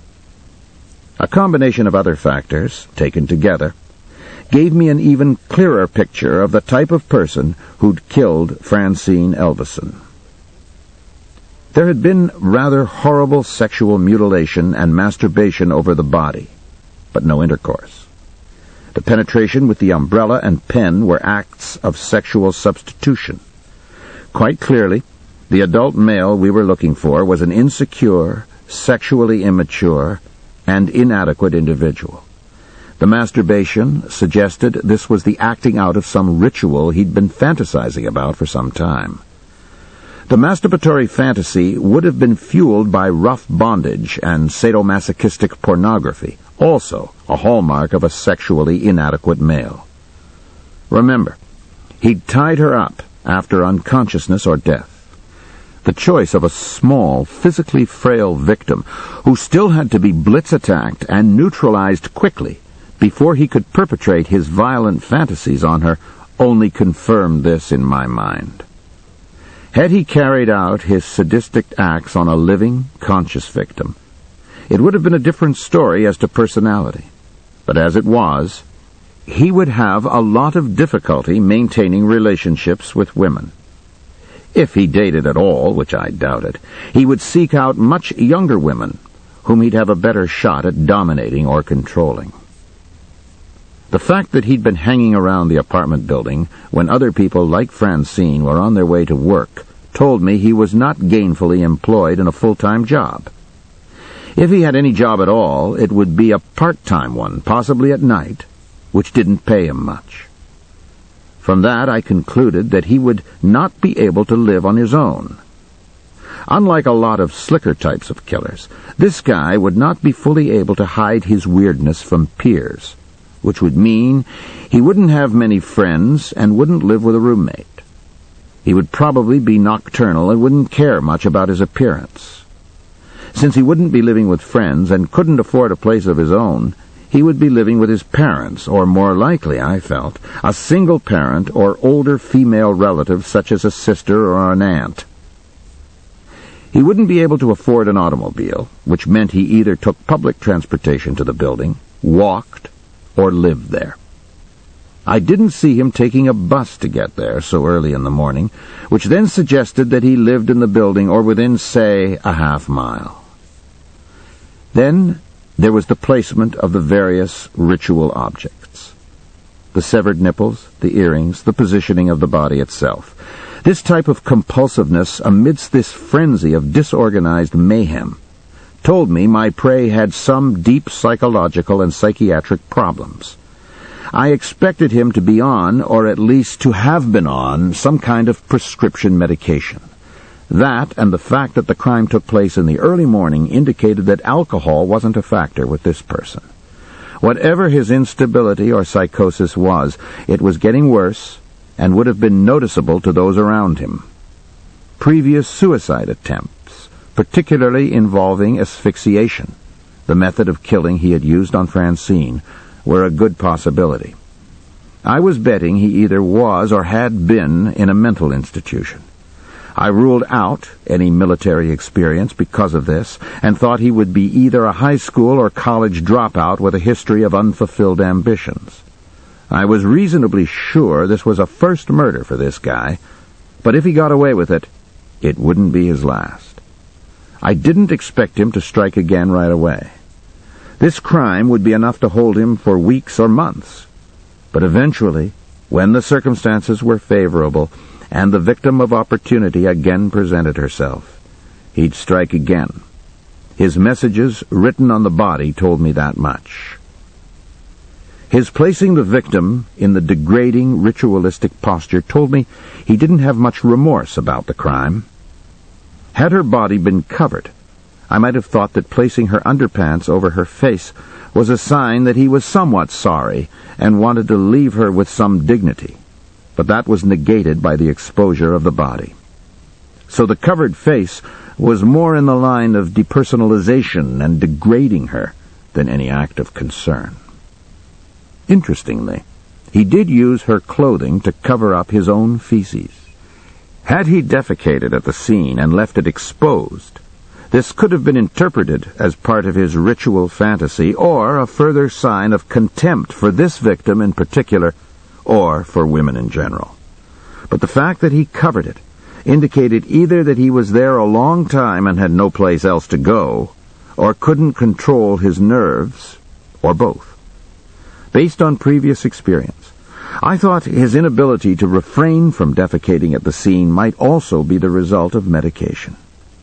A combination of other factors, taken together, gave me an even clearer picture of the type of person who'd killed Francine Elvison. There had been rather horrible sexual mutilation and masturbation over the body, but no intercourse. The penetration with the umbrella and pen were acts of sexual substitution. Quite clearly, the adult male we were looking for was an insecure, sexually immature, and inadequate individual. The masturbation suggested this was the acting out of some ritual he'd been fantasizing about for some time. The masturbatory fantasy would have been fueled by rough bondage and sadomasochistic pornography, also a hallmark of a sexually inadequate male. Remember, he'd tied her up after unconsciousness or death. The choice of a small, physically frail victim who still had to be blitz-attacked and neutralized quickly before he could perpetrate his violent fantasies on her only confirmed this in my mind. Had he carried out his sadistic acts on a living, conscious victim, it would have been a different story as to personality. But as it was, he would have a lot of difficulty maintaining relationships with women. If he dated at all, which I doubted, he would seek out much younger women, whom he'd have a better shot at dominating or controlling. The fact that he'd been hanging around the apartment building when other people like Francine were on their way to work told me he was not gainfully employed in a full-time job. If he had any job at all, it would be a part-time one, possibly at night, which didn't pay him much. From that, I concluded that he would not be able to live on his own. Unlike a lot of slicker types of killers, this guy would not be fully able to hide his weirdness from peers, which would mean he wouldn't have many friends and wouldn't live with a roommate. He would probably be nocturnal and wouldn't care much about his appearance. Since he wouldn't be living with friends and couldn't afford a place of his own, he would be living with his parents, or more likely, I felt, a single parent or older female relative such as a sister or an aunt. He wouldn't be able to afford an automobile, which meant he either took public transportation to the building, walked, or lived there. I didn't see him taking a bus to get there so early in the morning, which then suggested that he lived in the building or within, say, a half mile. Then there was the placement of the various ritual objects. The severed nipples, the earrings, the positioning of the body itself. This type of compulsiveness amidst this frenzy of disorganized mayhem told me my prey had some deep psychological and psychiatric problems. I expected him to be on, or at least to have been on, some kind of prescription medication. That, and the fact that the crime took place in the early morning, indicated that alcohol wasn't a factor with this person. Whatever his instability or psychosis was, it was getting worse and would have been noticeable to those around him. Previous suicide attempts, particularly involving asphyxiation, the method of killing he had used on Francine, were a good possibility. I was betting he either was or had been in a mental institution. I ruled out any military experience because of this, and thought he would be either a high school or college dropout with a history of unfulfilled ambitions. I was reasonably sure this was a first murder for this guy, but if he got away with it, it wouldn't be his last. I didn't expect him to strike again right away. This crime would be enough to hold him for weeks or months, but eventually, when the circumstances were favorable, and the victim of opportunity again presented herself, he'd strike again. His messages written on the body told me that much. His placing the victim in the degrading, ritualistic posture told me he didn't have much remorse about the crime. Had her body been covered, I might have thought that placing her underpants over her face was a sign that he was somewhat sorry and wanted to leave her with some dignity. But that was negated by the exposure of the body. So the covered face was more in the line of depersonalization and degrading her than any act of concern. Interestingly, he did use her clothing to cover up his own feces. Had he defecated at the scene and left it exposed, this could have been interpreted as part of his ritual fantasy or a further sign of contempt for this victim in particular, or for women in general. But the fact that he covered it indicated either that he was there a long time and had no place else to go, or couldn't control his nerves, or both. Based on previous experience, I thought his inability to refrain from defecating at the scene might also be the result of medication.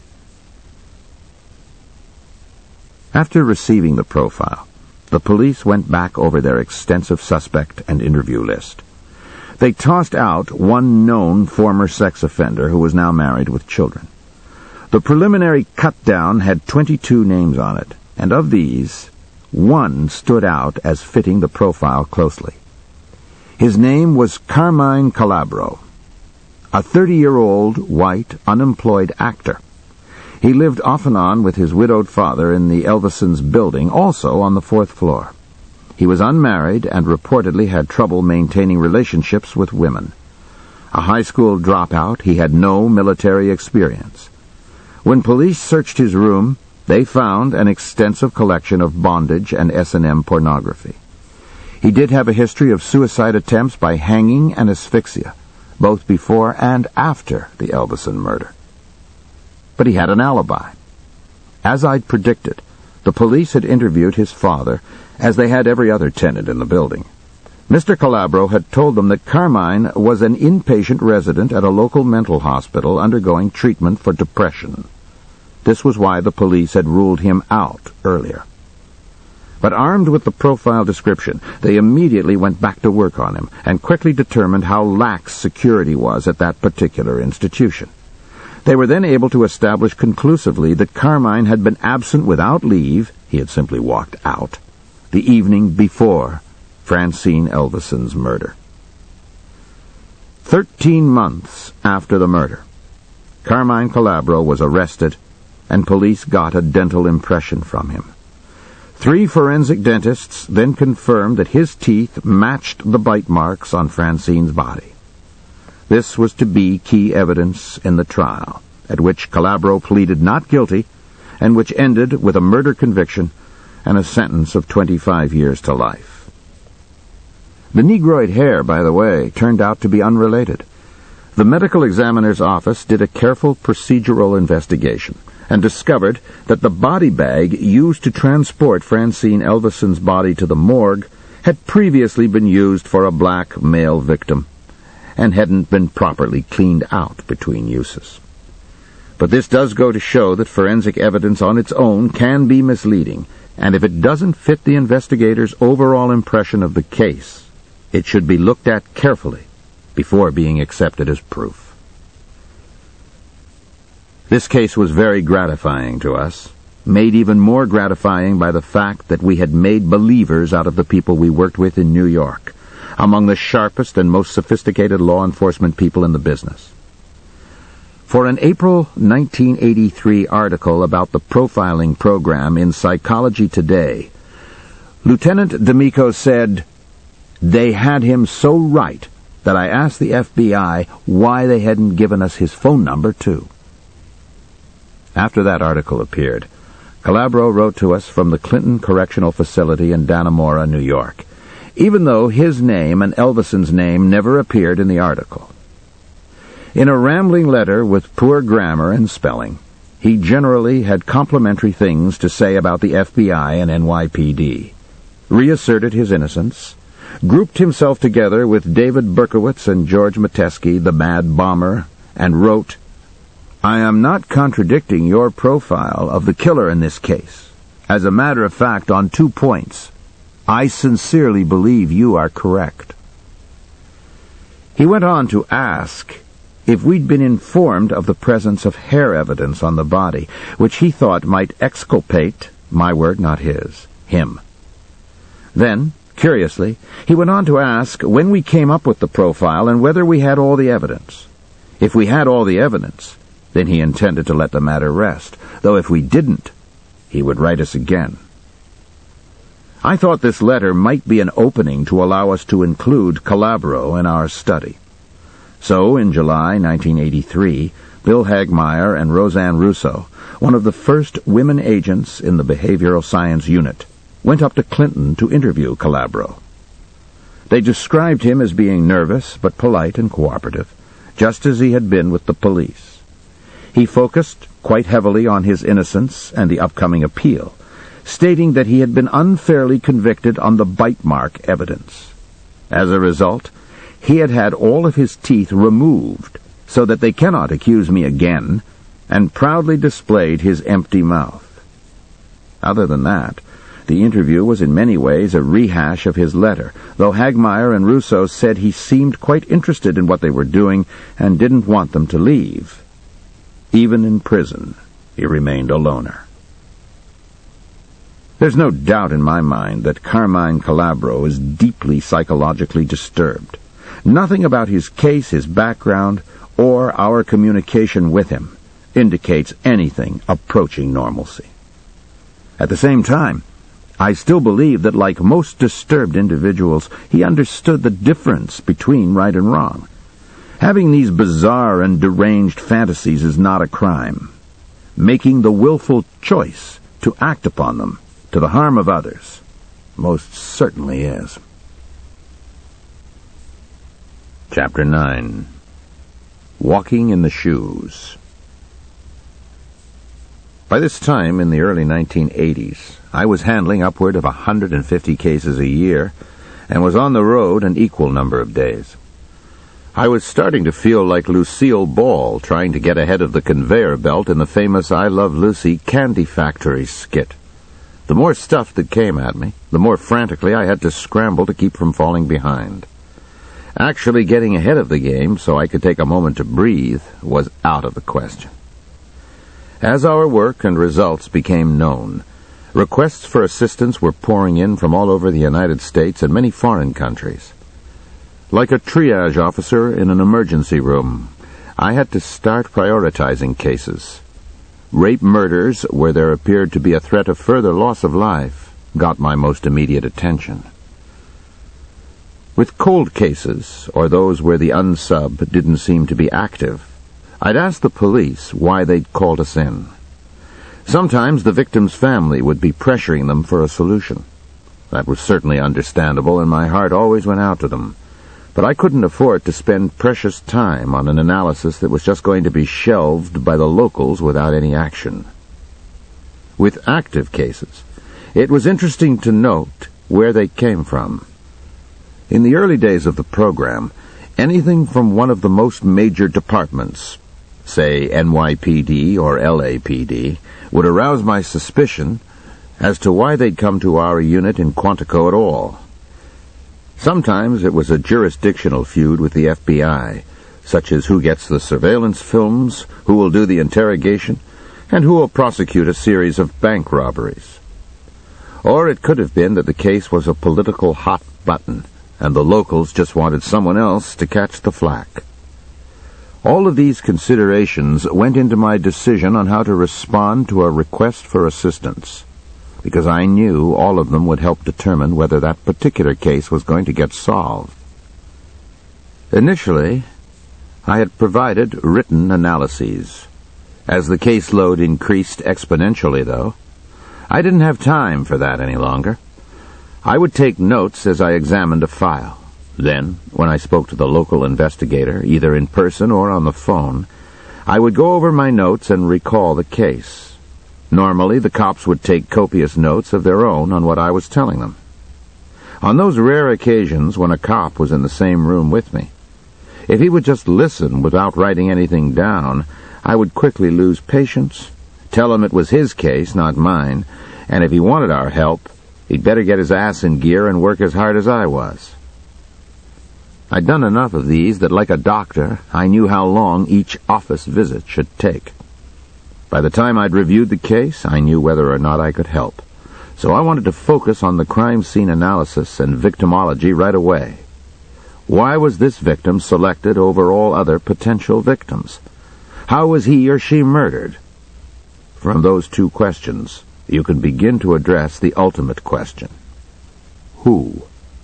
After receiving the profile, the police went back over their extensive suspect and interview list. They tossed out one known former sex offender who was now married with children. The preliminary cut-down had twenty-two names on it, and of these, one stood out as fitting the profile closely. His name was Carmine Calabro, a thirty-year-old, white, unemployed actor. He lived off and on with his widowed father in the Elvisons building, also on the fourth floor. He was unmarried and reportedly had trouble maintaining relationships with women. A high school dropout, he had no military experience. When police searched his room, they found an extensive collection of bondage and S and M pornography. He did have a history of suicide attempts by hanging and asphyxia, both before and after the Elvison murder. But he had an alibi. As I'd predicted, the police had interviewed his father, as they had every other tenant in the building. Mister Calabro had told them that Carmine was an inpatient resident at a local mental hospital undergoing treatment for depression. This was why the police had ruled him out earlier. But armed with the profile description, they immediately went back to work on him and quickly determined how lax security was at that particular institution. They were then able to establish conclusively that Carmine had been absent without leave, he had simply walked out, the evening before Francine Elvison's murder. Thirteen months after the murder, Carmine Calabro was arrested, and police got a dental impression from him. Three forensic dentists then confirmed that his teeth matched the bite marks on Francine's body. This was to be key evidence in the trial, at which Calabro pleaded not guilty, and which ended with a murder conviction and a sentence of twenty-five years to life. The negroid hair, by the way, turned out to be unrelated. The medical examiner's office did a careful procedural investigation and discovered that the body bag used to transport Francine Elvison's body to the morgue had previously been used for a black male victim and hadn't been properly cleaned out between uses. But this does go to show that forensic evidence on its own can be misleading, and if it doesn't fit the investigator's overall impression of the case, it should be looked at carefully before being accepted as proof. This case was very gratifying to us, made even more gratifying by the fact that we had made believers out of the people we worked with in New York, among the sharpest and most sophisticated law enforcement people in the business. For an April nineteen eighty-three article about the profiling program in Psychology Today, Lieutenant D'Amico said, "They had him so right that I asked the F B I why they hadn't given us his phone number, too." After that article appeared, Calabro wrote to us from the Clinton Correctional Facility in Dannemora, New York, even though his name and Elvison's name never appeared in the article. In a rambling letter with poor grammar and spelling, he generally had complimentary things to say about the F B I and N Y P D, reasserted his innocence, grouped himself together with David Berkowitz and George Metesky, the Mad Bomber, and wrote, "I am not contradicting your profile of the killer in this case. As a matter of fact, on two points, I sincerely believe you are correct." He went on to ask if we'd been informed of the presence of hair evidence on the body, which he thought might exculpate, my word, not his, him. Then, curiously, he went on to ask when we came up with the profile and whether we had all the evidence. If we had all the evidence, then he intended to let the matter rest, though if we didn't, he would write us again. I thought this letter might be an opening to allow us to include Calabro in our study. So, in July nineteen eighty-three, Bill Hagmeyer and Roseanne Russo, one of the first women agents in the Behavioral Science Unit, went up to Clinton to interview Calabro. They described him as being nervous but polite and cooperative, just as he had been with the police. He focused quite heavily on his innocence and the upcoming appeal, stating that he had been unfairly convicted on the bite mark evidence. As a result, he had had all of his teeth removed so that they cannot accuse me again, and proudly displayed his empty mouth. Other than that, the interview was in many ways a rehash of his letter, though Hagmeyer and Russo said he seemed quite interested in what they were doing and didn't want them to leave. Even in prison, he remained a loner. There's no doubt in my mind that Carmine Calabro is deeply psychologically disturbed. Nothing about his case, his background, or our communication with him indicates anything approaching normalcy. At the same time, I still believe that, like most disturbed individuals, he understood the difference between right and wrong. Having these bizarre and deranged fantasies is not a crime. Making the willful choice to act upon them to the harm of others most certainly is. Chapter nine. Walking in the Shoes. By this time, in the early nineteen eighties, I was handling upward of one hundred fifty cases a year and was on the road an equal number of days. I was starting to feel like Lucille Ball trying to get ahead of the conveyor belt in the famous I Love Lucy Candy Factory skit. The more stuff that came at me, the more frantically I had to scramble to keep from falling behind. Actually getting ahead of the game so I could take a moment to breathe was out of the question. As our work and results became known, Requests for assistance were pouring in from all over the United States and many foreign countries. Like a triage officer in an emergency room, I had to start prioritizing cases. Rape murders, where there appeared to be a threat of further loss of life, got my most immediate attention. With cold cases, or those where the unsub didn't seem to be active, I'd ask the police why they'd called us in. Sometimes the victim's family would be pressuring them for a solution. That was certainly understandable, and my heart always went out to them. But I couldn't afford to spend precious time on an analysis that was just going to be shelved by the locals without any action. With active cases, it was interesting to note where they came from. In the early days of the program, anything from one of the most major departments, say N Y P D or L A P D, would arouse my suspicion as to why they'd come to our unit in Quantico at all. Sometimes it was a jurisdictional feud with the F B I, such as who gets the surveillance films, who will do the interrogation, and who will prosecute a series of bank robberies. Or it could have been that the case was a political hot button, and the locals just wanted someone else to catch the flack. All of these considerations went into my decision on how to respond to a request for assistance, because I knew all of them would help determine whether that particular case was going to get solved. Initially, I had provided written analyses. As the caseload increased exponentially, though, I didn't have time for that any longer. I would take notes as I examined a file. Then, when I spoke to the local investigator, either in person or on the phone, I would go over my notes and recall the case. Normally, the cops would take copious notes of their own on what I was telling them. On those rare occasions when a cop was in the same room with me, if he would just listen without writing anything down, I would quickly lose patience, tell him it was his case, not mine, and if he wanted our help, he'd better get his ass in gear and work as hard as I was. I'd done enough of these that, like a doctor, I knew how long each office visit should take. By the time I'd reviewed the case, I knew whether or not I could help. So I wanted to focus on the crime scene analysis and victimology right away. Why was this victim selected over all other potential victims? How was he or she murdered? From those two questions, you can begin to address the ultimate question. Who?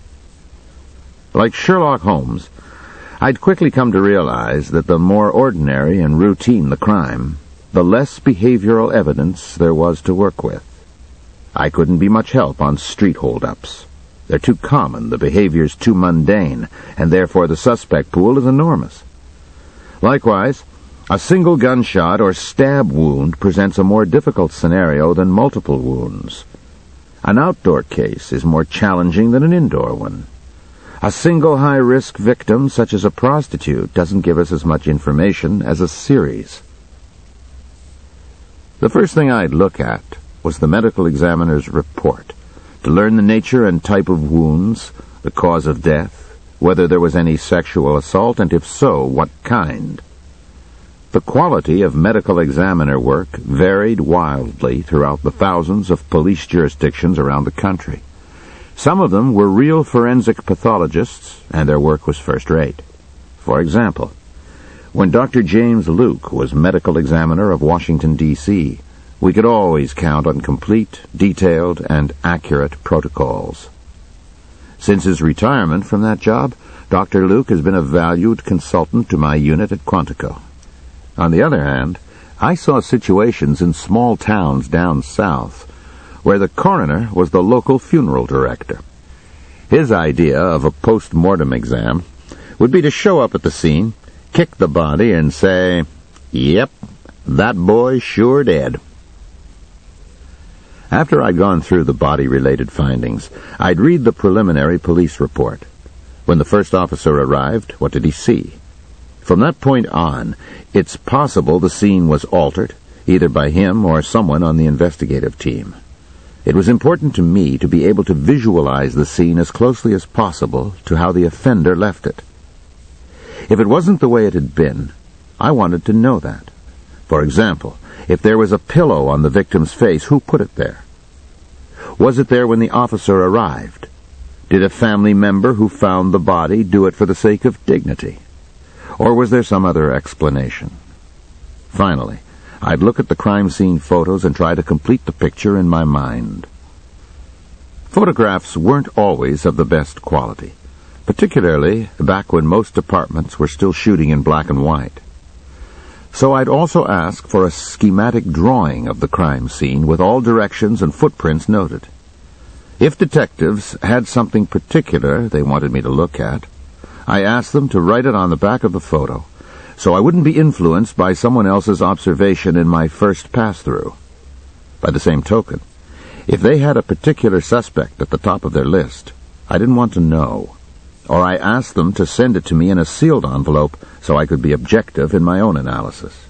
Like Sherlock Holmes, I'd quickly come to realize that the more ordinary and routine the crime, the less behavioral evidence there was to work with. I couldn't be much help on street hold-ups. They're too common, the behavior's too mundane, and therefore the suspect pool is enormous. Likewise, a single gunshot or stab wound presents a more difficult scenario than multiple wounds. An outdoor case is more challenging than an indoor one. A single high-risk victim, such as a prostitute, doesn't give us as much information as a series. The first thing I'd look at was the medical examiner's report, to learn the nature and type of wounds, the cause of death, whether there was any sexual assault, and if so, what kind. The quality of medical examiner work varied wildly throughout the thousands of police jurisdictions around the country. Some of them were real forensic pathologists, and their work was first-rate. For example, when Doctor James Luke was medical examiner of Washington, D C, we could always count on complete, detailed, and accurate protocols. Since his retirement from that job, Doctor Luke has been a valued consultant to my unit at Quantico. On the other hand, I saw situations in small towns down south where the coroner was the local funeral director. His idea of a post-mortem exam would be to show up at the scene, kick the body, and say, "Yep, that boy's sure dead." After I'd gone through the body-related findings, I'd read the preliminary police report. When the first officer arrived, what did he see? From that point on, it's possible the scene was altered, either by him or someone on the investigative team. It was important to me to be able to visualize the scene as closely as possible to how the offender left it. If it wasn't the way it had been, I wanted to know that. For example, if there was a pillow on the victim's face, who put it there? Was it there when the officer arrived? Did a family member who found the body do it for the sake of dignity? Or was there some other explanation? Finally, I'd look at the crime scene photos and try to complete the picture in my mind. Photographs weren't always of the best quality, particularly back when most departments were still shooting in black and white. So I'd also ask for a schematic drawing of the crime scene with all directions and footprints noted. If detectives had something particular they wanted me to look at, I asked them to write it on the back of the photo, so I wouldn't be influenced by someone else's observation in my first pass-through. By the same token, if they had a particular suspect at the top of their list, I didn't want to know, or I asked them to send it to me in a sealed envelope so I could be objective in my own analysis.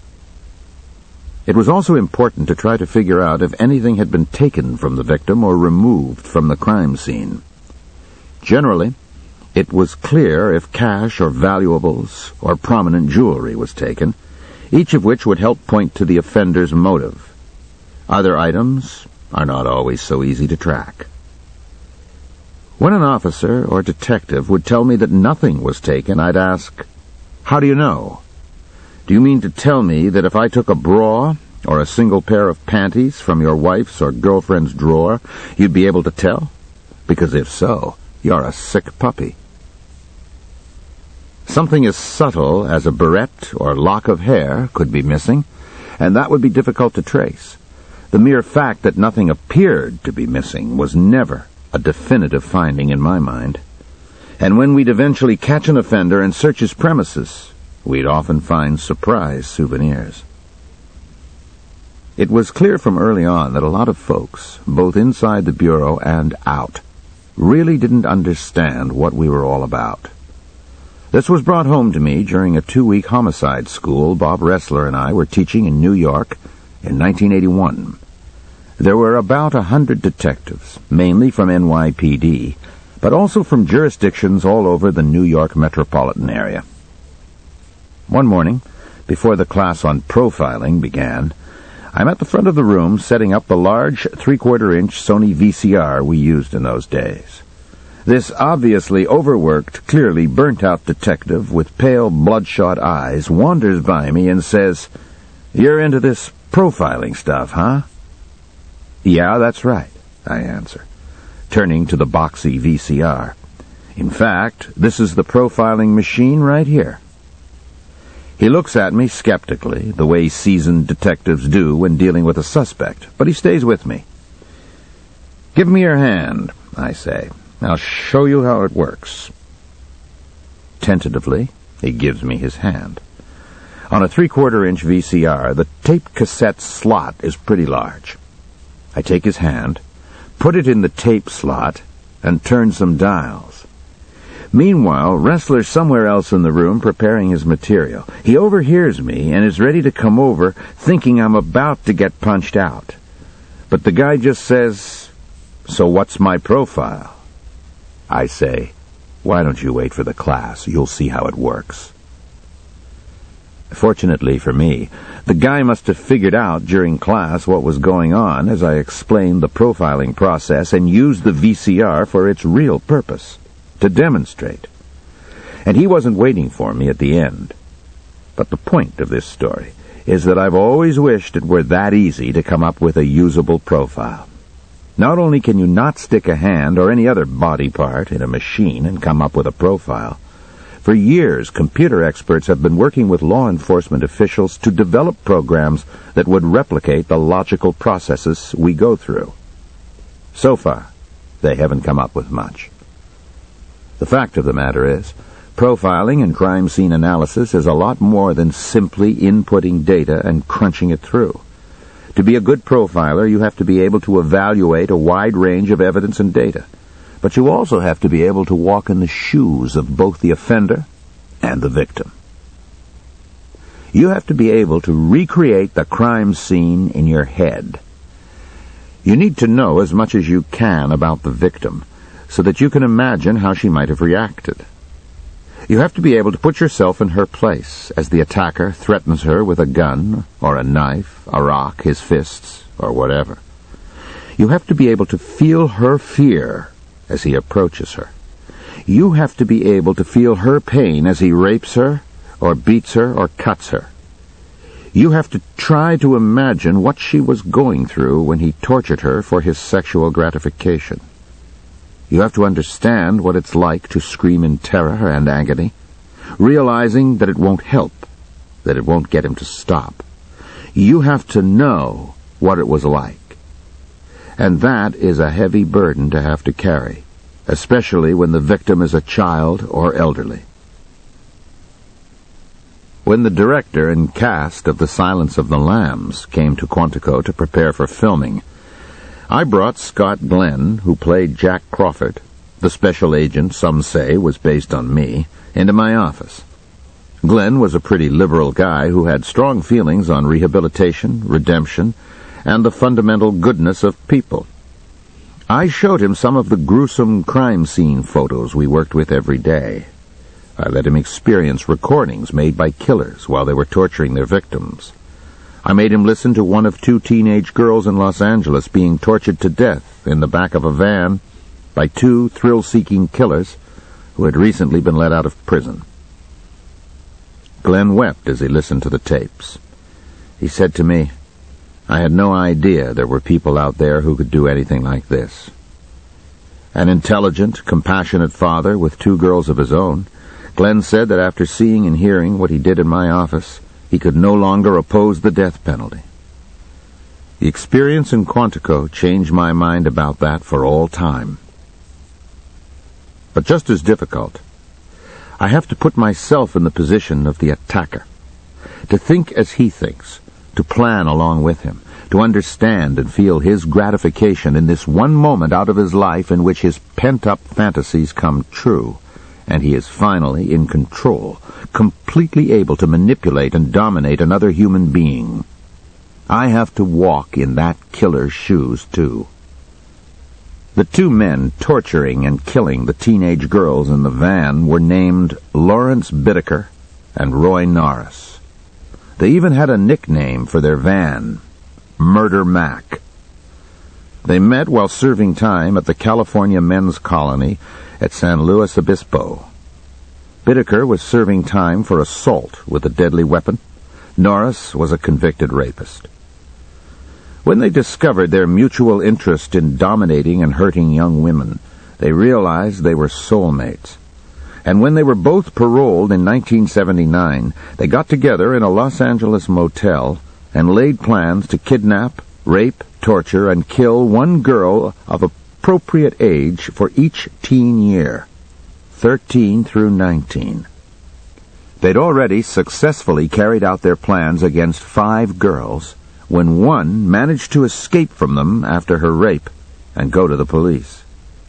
It was also important to try to figure out if anything had been taken from the victim or removed from the crime scene. Generally, it was clear if cash or valuables or prominent jewelry was taken, each of which would help point to the offender's motive. Other items are not always so easy to track. When an officer or detective would tell me that nothing was taken, I'd ask, "How do you know? Do you mean to tell me that if I took a bra or a single pair of panties from your wife's or girlfriend's drawer, you'd be able to tell? Because if so, you're a sick puppy." Something as subtle as a barrette or lock of hair could be missing, and that would be difficult to trace. The mere fact that nothing appeared to be missing was never a definitive finding in my mind. And when we'd eventually catch an offender and search his premises, we'd often find surprise souvenirs. It was clear from early on that a lot of folks, both inside the Bureau and out, really didn't understand what we were all about. This was brought home to me during a two-week homicide school Bob Ressler and I were teaching in New York in nineteen eighty-one. There were about a hundred detectives, mainly from N Y P D, but also from jurisdictions all over the New York metropolitan area. One morning, before the class on profiling began, I'm at the front of the room setting up the large three-quarter inch Sony V C R we used in those days. This obviously overworked, clearly burnt-out detective with pale, bloodshot eyes wanders by me and says, "You're into this profiling stuff, huh?" "Yeah, that's right," I answer, turning to the boxy V C R. "In fact, this is the profiling machine right here." He looks at me skeptically, the way seasoned detectives do when dealing with a suspect, but he stays with me. "Give me your hand," I say. "I'll show you how it works." Tentatively, he gives me his hand. On a three-quarter inch V C R, the tape cassette slot is pretty large. I take his hand, put it in the tape slot, and turn some dials. Meanwhile, Ressler's somewhere else in the room preparing his material. He overhears me and is ready to come over, thinking I'm about to get punched out. But the guy just says, "So what's my profile?" I say, "Why don't you wait for the class? You'll see how it works." Fortunately for me, the guy must have figured out during class what was going on as I explained the profiling process and used the V C R for its real purpose, to demonstrate. And he wasn't waiting for me at the end. But the point of this story is that I've always wished it were that easy to come up with a usable profile. Not only can you not stick a hand or any other body part in a machine and come up with a profile, for years computer experts have been working with law enforcement officials to develop programs that would replicate the logical processes we go through. So far, they haven't come up with much. The fact of the matter is, profiling and crime scene analysis is a lot more than simply inputting data and crunching it through. To be a good profiler, you have to be able to evaluate a wide range of evidence and data. But you also have to be able to walk in the shoes of both the offender and the victim. You have to be able to recreate the crime scene in your head. You need to know as much as you can about the victim so that you can imagine how she might have reacted. You have to be able to put yourself in her place as the attacker threatens her with a gun or a knife, a rock, his fists, or whatever. You have to be able to feel her fear as he approaches her. You have to be able to feel her pain as he rapes her, or beats her, or cuts her. You have to try to imagine what she was going through when he tortured her for his sexual gratification. You have to understand what it's like to scream in terror and agony, realizing that it won't help, that it won't get him to stop. You have to know what it was like. And that is a heavy burden to have to carry, especially when the victim is a child or elderly. When the director and cast of The Silence of the Lambs came to Quantico to prepare for filming, I brought Scott Glenn, who played Jack Crawford, the special agent some say was based on me, into my office. Glenn was a pretty liberal guy who had strong feelings on rehabilitation, redemption, and the fundamental goodness of people. I showed him some of the gruesome crime scene photos we worked with every day. I let him experience recordings made by killers while they were torturing their victims. I made him listen to one of two teenage girls in Los Angeles being tortured to death in the back of a van by two thrill-seeking killers who had recently been let out of prison. Glenn wept as he listened to the tapes. He said to me, "I had no idea there were people out there who could do anything like this." An intelligent, compassionate father with two girls of his own, Glenn said that after seeing and hearing what he did in my office, he could no longer oppose the death penalty. The experience in Quantico changed my mind about that for all time. But just as difficult, I have to put myself in the position of the attacker, to think as he thinks, to plan along with him, to understand and feel his gratification in this one moment out of his life in which his pent-up fantasies come true, and he is finally in control, completely able to manipulate and dominate another human being. I have to walk in that killer's shoes, too. The two men torturing and killing the teenage girls in the van were named Lawrence Bittaker and Roy Norris. They even had a nickname for their van, Murder Mac. They met while serving time at the California Men's Colony at San Luis Obispo. Bittaker was serving time for assault with a deadly weapon. Norris was a convicted rapist. When they discovered their mutual interest in dominating and hurting young women, they realized they were soulmates. And when they were both paroled in nineteen seventy-nine, they got together in a Los Angeles motel and laid plans to kidnap, rape, torture, and kill one girl of appropriate age for each teen year, thirteen through nineteen. They'd already successfully carried out their plans against five girls when one managed to escape from them after her rape and go to the police.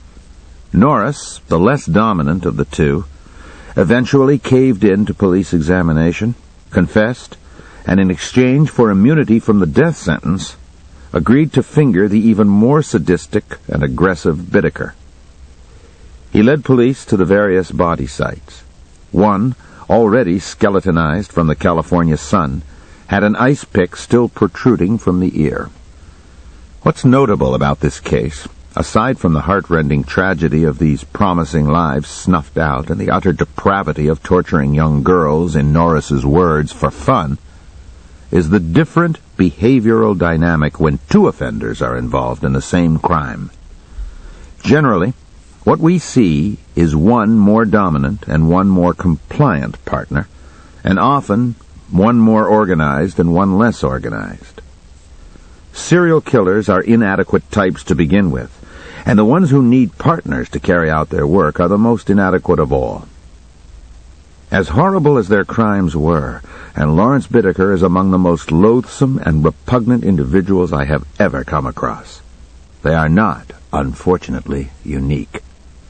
Norris, the less dominant of the two, eventually caved in to police examination, confessed, and in exchange for immunity from the death sentence, agreed to finger the even more sadistic and aggressive Bittaker. He led police to the various body sites. One, already skeletonized from the California sun, had an ice pick still protruding from the ear. What's notable about this case, aside from the heart-rending tragedy of these promising lives snuffed out and the utter depravity of torturing young girls, in Norris's words, for fun, is the different behavioral dynamic when two offenders are involved in the same crime. Generally, what we see is one more dominant and one more compliant partner, and often one more organized and one less organized. Serial killers are inadequate types to begin with, and the ones who need partners to carry out their work are the most inadequate of all. As horrible as their crimes were, and Lawrence Bittaker is among the most loathsome and repugnant individuals I have ever come across, they are not, unfortunately, unique.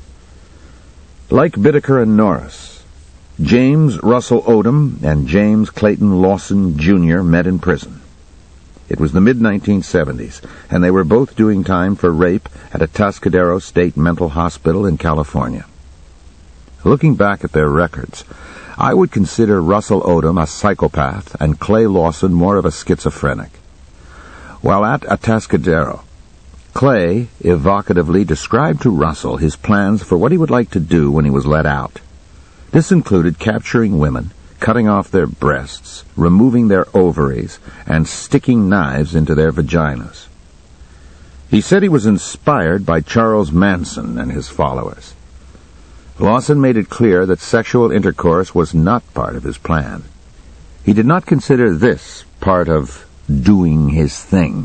Like Bittaker and Norris, James Russell Odom and James Clayton Lawson Junior met in prison. It was the mid nineteen seventies, and they were both doing time for rape at Atascadero State Mental Hospital in California. Looking back at their records, I would consider Russell Odom a psychopath and Clay Lawson more of a schizophrenic. While at Atascadero, Clay evocatively described to Russell his plans for what he would like to do when he was let out. This included capturing women, cutting off their breasts, removing their ovaries, and sticking knives into their vaginas. He said he was inspired by Charles Manson and his followers. Lawson made it clear that sexual intercourse was not part of his plan. He did not consider this part of doing his thing.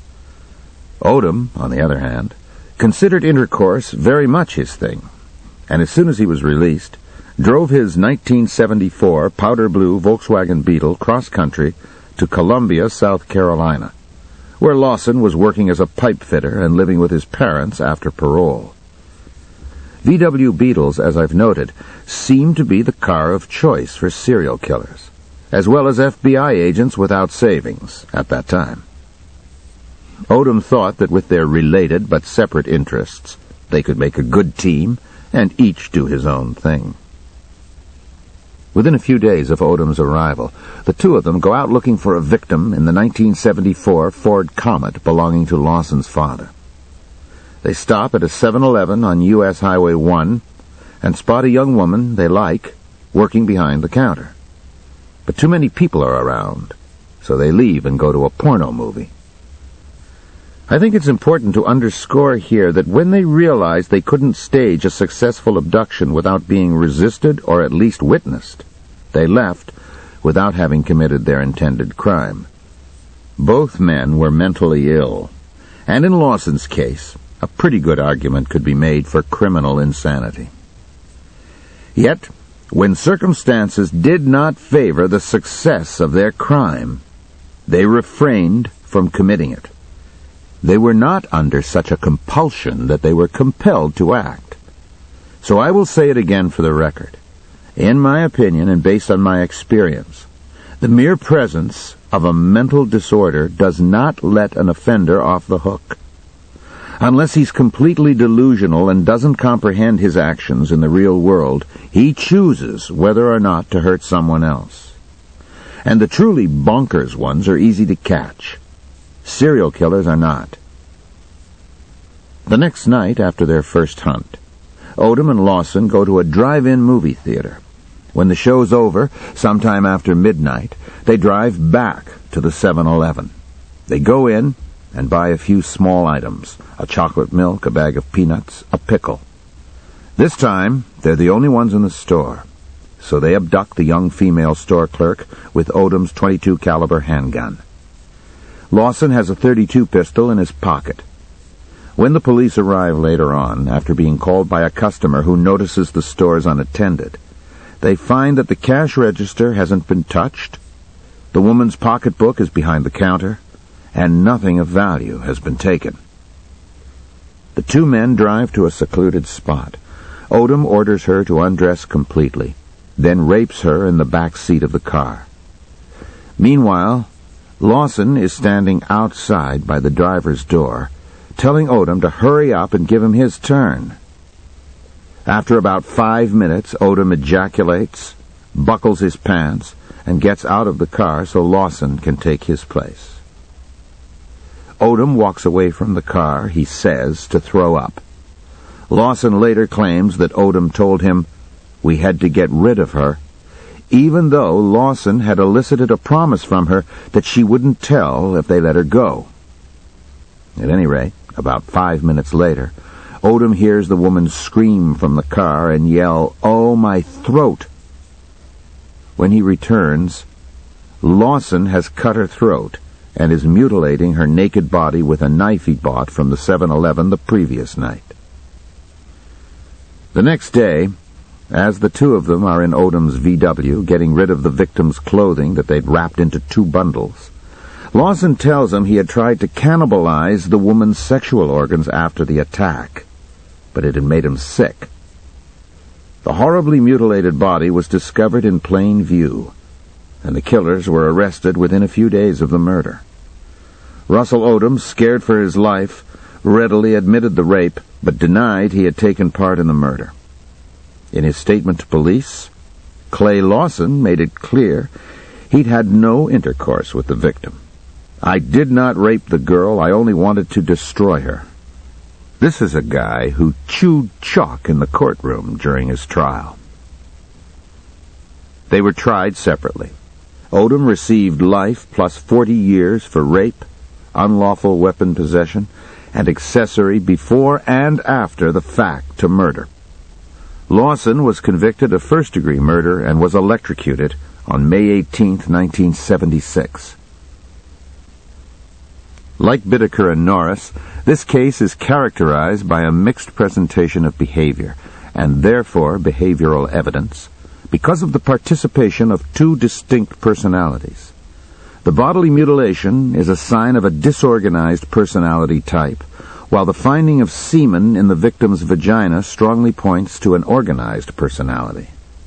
Odom, on the other hand, considered intercourse very much his thing, and as soon as he was released, drove his nineteen seventy-four powder blue Volkswagen Beetle cross-country to Columbia, South Carolina, where Lawson was working as a pipe fitter and living with his parents after parole. V W Beetles, as I've noted, seemed to be the car of choice for serial killers, as well as F B I agents without savings at that time. Odom thought that with their related but separate interests, they could make a good team and each do his own thing. Within a few days of Odom's arrival, the two of them go out looking for a victim in the nineteen seventy-four Ford Comet belonging to Lawson's father. They stop at a seven eleven on U S Highway one and spot a young woman they like working behind the counter. But too many people are around, so they leave and go to a porno movie. I think it's important to underscore here that when they realized they couldn't stage a successful abduction without being resisted or at least witnessed, they left without having committed their intended crime. Both men were mentally ill, and in Lawson's case, a pretty good argument could be made for criminal insanity. Yet, when circumstances did not favor the success of their crime, they refrained from committing it. They were not under such a compulsion that they were compelled to act. So I will say it again for the record. In my opinion, and based on my experience, the mere presence of a mental disorder does not let an offender off the hook. Unless he's completely delusional and doesn't comprehend his actions in the real world, he chooses whether or not to hurt someone else. And the truly bonkers ones are easy to catch. Serial killers are not. The next night after their first hunt, Odom and Lawson go to a drive-in movie theater. When the show's over, sometime after midnight, they drive back to the seven eleven. They go in and buy a few small items, a chocolate milk, a bag of peanuts, a pickle. This time, they're the only ones in the store, so they abduct the young female store clerk with Odom's twenty-two caliber handgun. Lawson has a thirty-two pistol in his pocket. When the police arrive later on, after being called by a customer who notices the store is unattended, they find that the cash register hasn't been touched, the woman's pocketbook is behind the counter, and nothing of value has been taken. The two men drive to a secluded spot. Odom orders her to undress completely, then rapes her in the back seat of the car. Meanwhile, Lawson is standing outside by the driver's door, telling Odom to hurry up and give him his turn. After about five minutes, Odom ejaculates, buckles his pants, and gets out of the car so Lawson can take his place. Odom walks away from the car, he says, to throw up. Lawson later claims that Odom told him, "We had to get rid of her," even though Lawson had elicited a promise from her that she wouldn't tell if they let her go. At any rate, about five minutes later, Odom hears the woman scream from the car and yell, "Oh, my throat!" When he returns, Lawson has cut her throat and is mutilating her naked body with a knife he bought from the seven eleven the previous night. The next day, as the two of them are in Odom's V W, getting rid of the victim's clothing that they'd wrapped into two bundles, Lawson tells him he had tried to cannibalize the woman's sexual organs after the attack, but it had made him sick. The horribly mutilated body was discovered in plain view, and the killers were arrested within a few days of the murder. Russell Odom, scared for his life, readily admitted the rape, but denied he had taken part in the murder. In his statement to police, Clay Lawson made it clear he'd had no intercourse with the victim. "I did not rape the girl, I only wanted to destroy her," This is a guy who chewed chalk in the courtroom during his trial. They were tried separately. Odom received life plus forty years for rape, unlawful weapon possession, and accessory before and after the fact to murder. Lawson was convicted of first-degree murder and was electrocuted on May eighteenth, nineteen seventy-six. Like Bittaker and Norris, this case is characterized by a mixed presentation of behavior, and therefore behavioral evidence, because of the participation of two distinct personalities. The bodily mutilation is a sign of a disorganized personality type, while the finding of semen in the victim's vagina strongly points to an organized personality.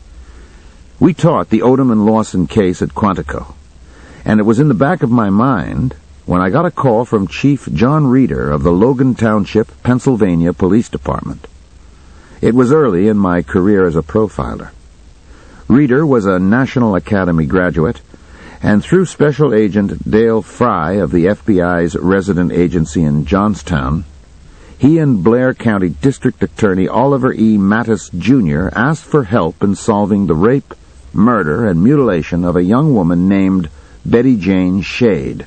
We taught the Odom and Lawson case at Quantico, and it was in the back of my mind when I got a call from Chief John Reeder of the Logan Township, Pennsylvania Police Department. It was early in my career as a profiler. Reeder was a National Academy graduate, and through Special Agent Dale Fry of the F B I's resident agency in Johnstown, he and Blair County District Attorney Oliver E. Mattis, Junior asked for help in solving the rape, murder, and mutilation of a young woman named Betty Jane Shade.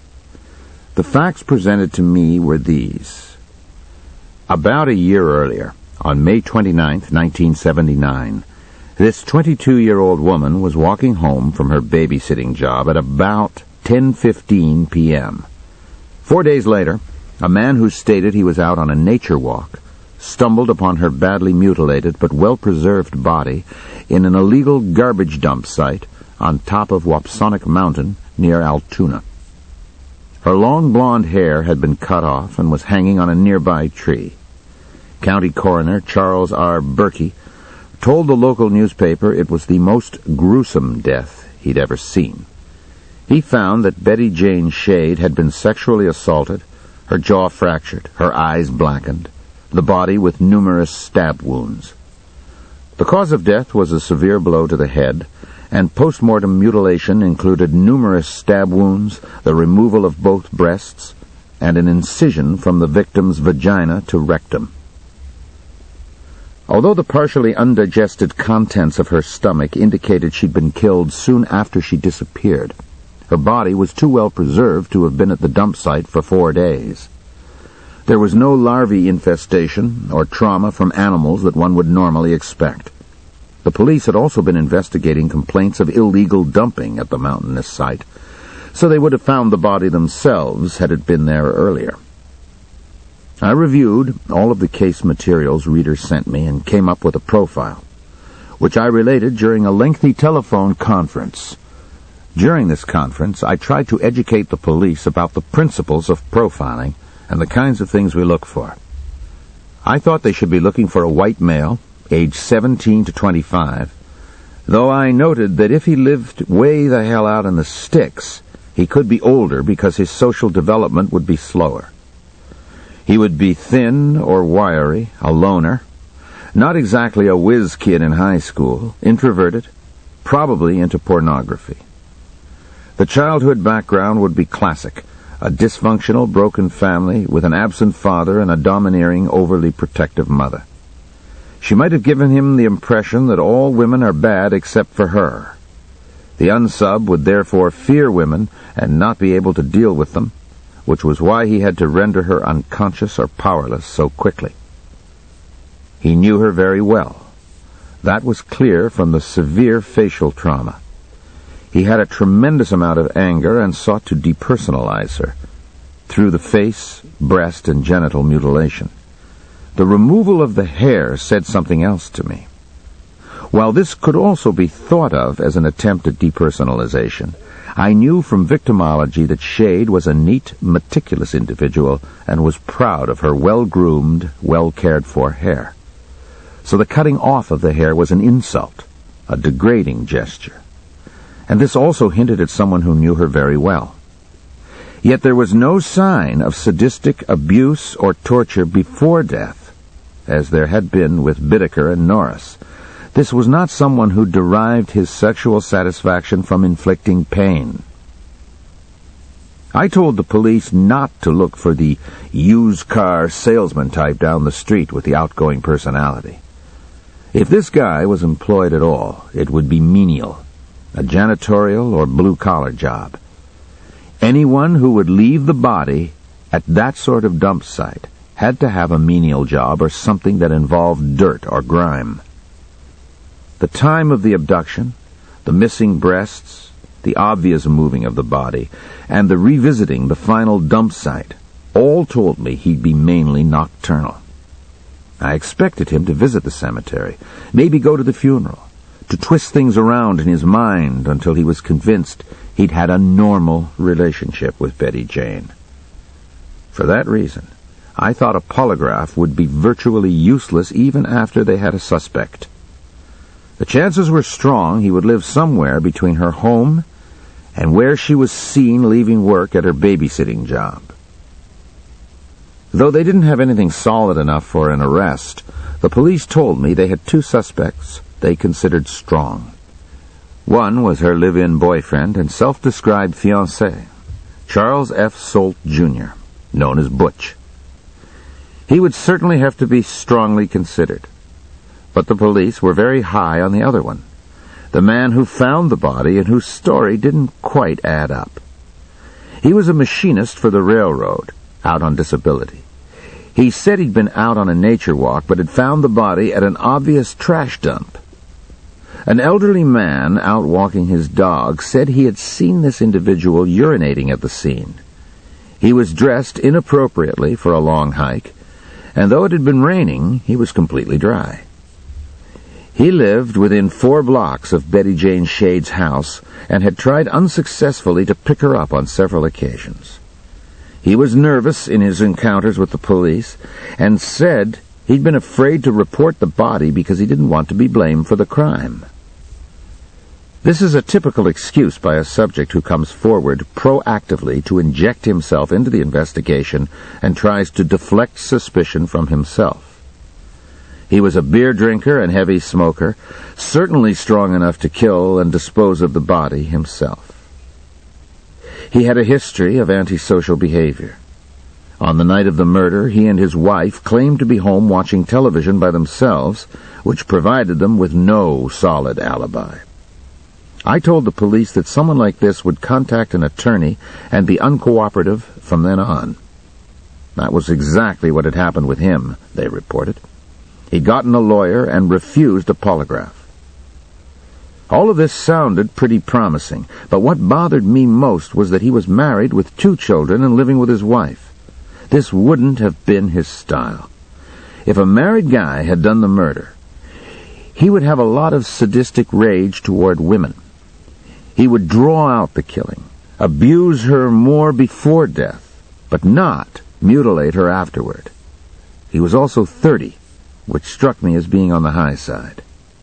The facts presented to me were these. About a year earlier, on May twenty-ninth, nineteen seventy-nine, this twenty-two-year-old woman was walking home from her babysitting job at about ten fifteen p.m. Four days later, a man who stated he was out on a nature walk stumbled upon her badly mutilated but well-preserved body in an illegal garbage dump site on top of Wapsonic Mountain near Altoona. Her long blonde hair had been cut off and was hanging on a nearby tree. County Coroner Charles R. Berkey told the local newspaper it was the most gruesome death he'd ever seen. He found that Betty Jane Shade had been sexually assaulted, her jaw fractured, her eyes blackened, the body with numerous stab wounds. The cause of death was a severe blow to the head, and post-mortem mutilation included numerous stab wounds, the removal of both breasts, and an incision from the victim's vagina to rectum. Although the partially undigested contents of her stomach indicated she'd been killed soon after she disappeared, her body was too well preserved to have been at the dump site for four days. There was no larvae infestation or trauma from animals that one would normally expect. The police had also been investigating complaints of illegal dumping at the mountainous site, so they would have found the body themselves had it been there earlier. I reviewed all of the case materials Reeder sent me and came up with a profile, which I related during a lengthy telephone conference. During this conference, I tried to educate the police about the principles of profiling and the kinds of things we look for. I thought they should be looking for a white male, age seventeen to twenty-five, though I noted that if he lived way the hell out in the sticks, he could be older because his social development would be slower. He would be thin or wiry, a loner, not exactly a whiz kid in high school, introverted, probably into pornography. The childhood background would be classic, a dysfunctional, broken family with an absent father and a domineering, overly protective mother. She might have given him the impression that all women are bad except for her. The unsub would therefore fear women and not be able to deal with them, which was why he had to render her unconscious or powerless so quickly. He knew her very well. That was clear from the severe facial trauma. He had a tremendous amount of anger and sought to depersonalize her through the face, breast, and genital mutilation. The removal of the hair said something else to me. While this could also be thought of as an attempt at depersonalization, I knew from victimology that Shade was a neat, meticulous individual and was proud of her well-groomed, well-cared-for hair. So the cutting off of the hair was an insult, a degrading gesture. And this also hinted at someone who knew her very well. Yet there was no sign of sadistic abuse or torture before death, as there had been with Bittaker and Norris. This was not someone who derived his sexual satisfaction from inflicting pain. I told the police not to look for the used car salesman type down the street with the outgoing personality. If this guy was employed at all, it would be menial, a janitorial or blue-collar job. Anyone who would leave the body at that sort of dump site had to have a menial job or something that involved dirt or grime. The time of the abduction, the missing breasts, the obvious moving of the body, and the revisiting the final dump site all told me he'd be mainly nocturnal. I expected him to visit the cemetery, maybe go to the funeral, to twist things around in his mind until he was convinced he'd had a normal relationship with Betty Jane. For that reason, I thought a polygraph would be virtually useless even after they had a suspect. The chances were strong he would live somewhere between her home and where she was seen leaving work at her babysitting job. Though they didn't have anything solid enough for an arrest, the police told me they had two suspects they considered strong. One was her live-in boyfriend and self-described fiancé, Charles F. Solt, Junior, known as Butch. He would certainly have to be strongly considered, but the police were very high on the other one, the man who found the body and whose story didn't quite add up. He was a machinist for the railroad, out on disability. He said he'd been out on a nature walk, but had found the body at an obvious trash dump. An elderly man out walking his dog said he had seen this individual urinating at the scene. He was dressed inappropriately for a long hike, and though it had been raining, he was completely dry. He lived within four blocks of Betty Jane Shade's house and had tried unsuccessfully to pick her up on several occasions. He was nervous in his encounters with the police and said he'd been afraid to report the body because he didn't want to be blamed for the crime. This is a typical excuse by a subject who comes forward proactively to inject himself into the investigation and tries to deflect suspicion from himself. He was a beer drinker and heavy smoker, certainly strong enough to kill and dispose of the body himself. He had a history of antisocial behavior. On the night of the murder, he and his wife claimed to be home watching television by themselves, which provided them with no solid alibi. I told the police that someone like this would contact an attorney and be uncooperative from then on. That was exactly what had happened with him, they reported. He'd gotten a lawyer and refused a polygraph. All of this sounded pretty promising, but what bothered me most was that he was married with two children and living with his wife. This wouldn't have been his style. If a married guy had done the murder, he would have a lot of sadistic rage toward women. He would draw out the killing, abuse her more before death, but not mutilate her afterward. He was also thirty, which struck me as being on the high side.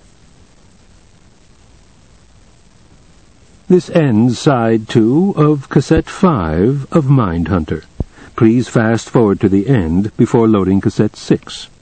This ends side two of cassette five of Mindhunter. Please fast forward to the end before loading cassette six.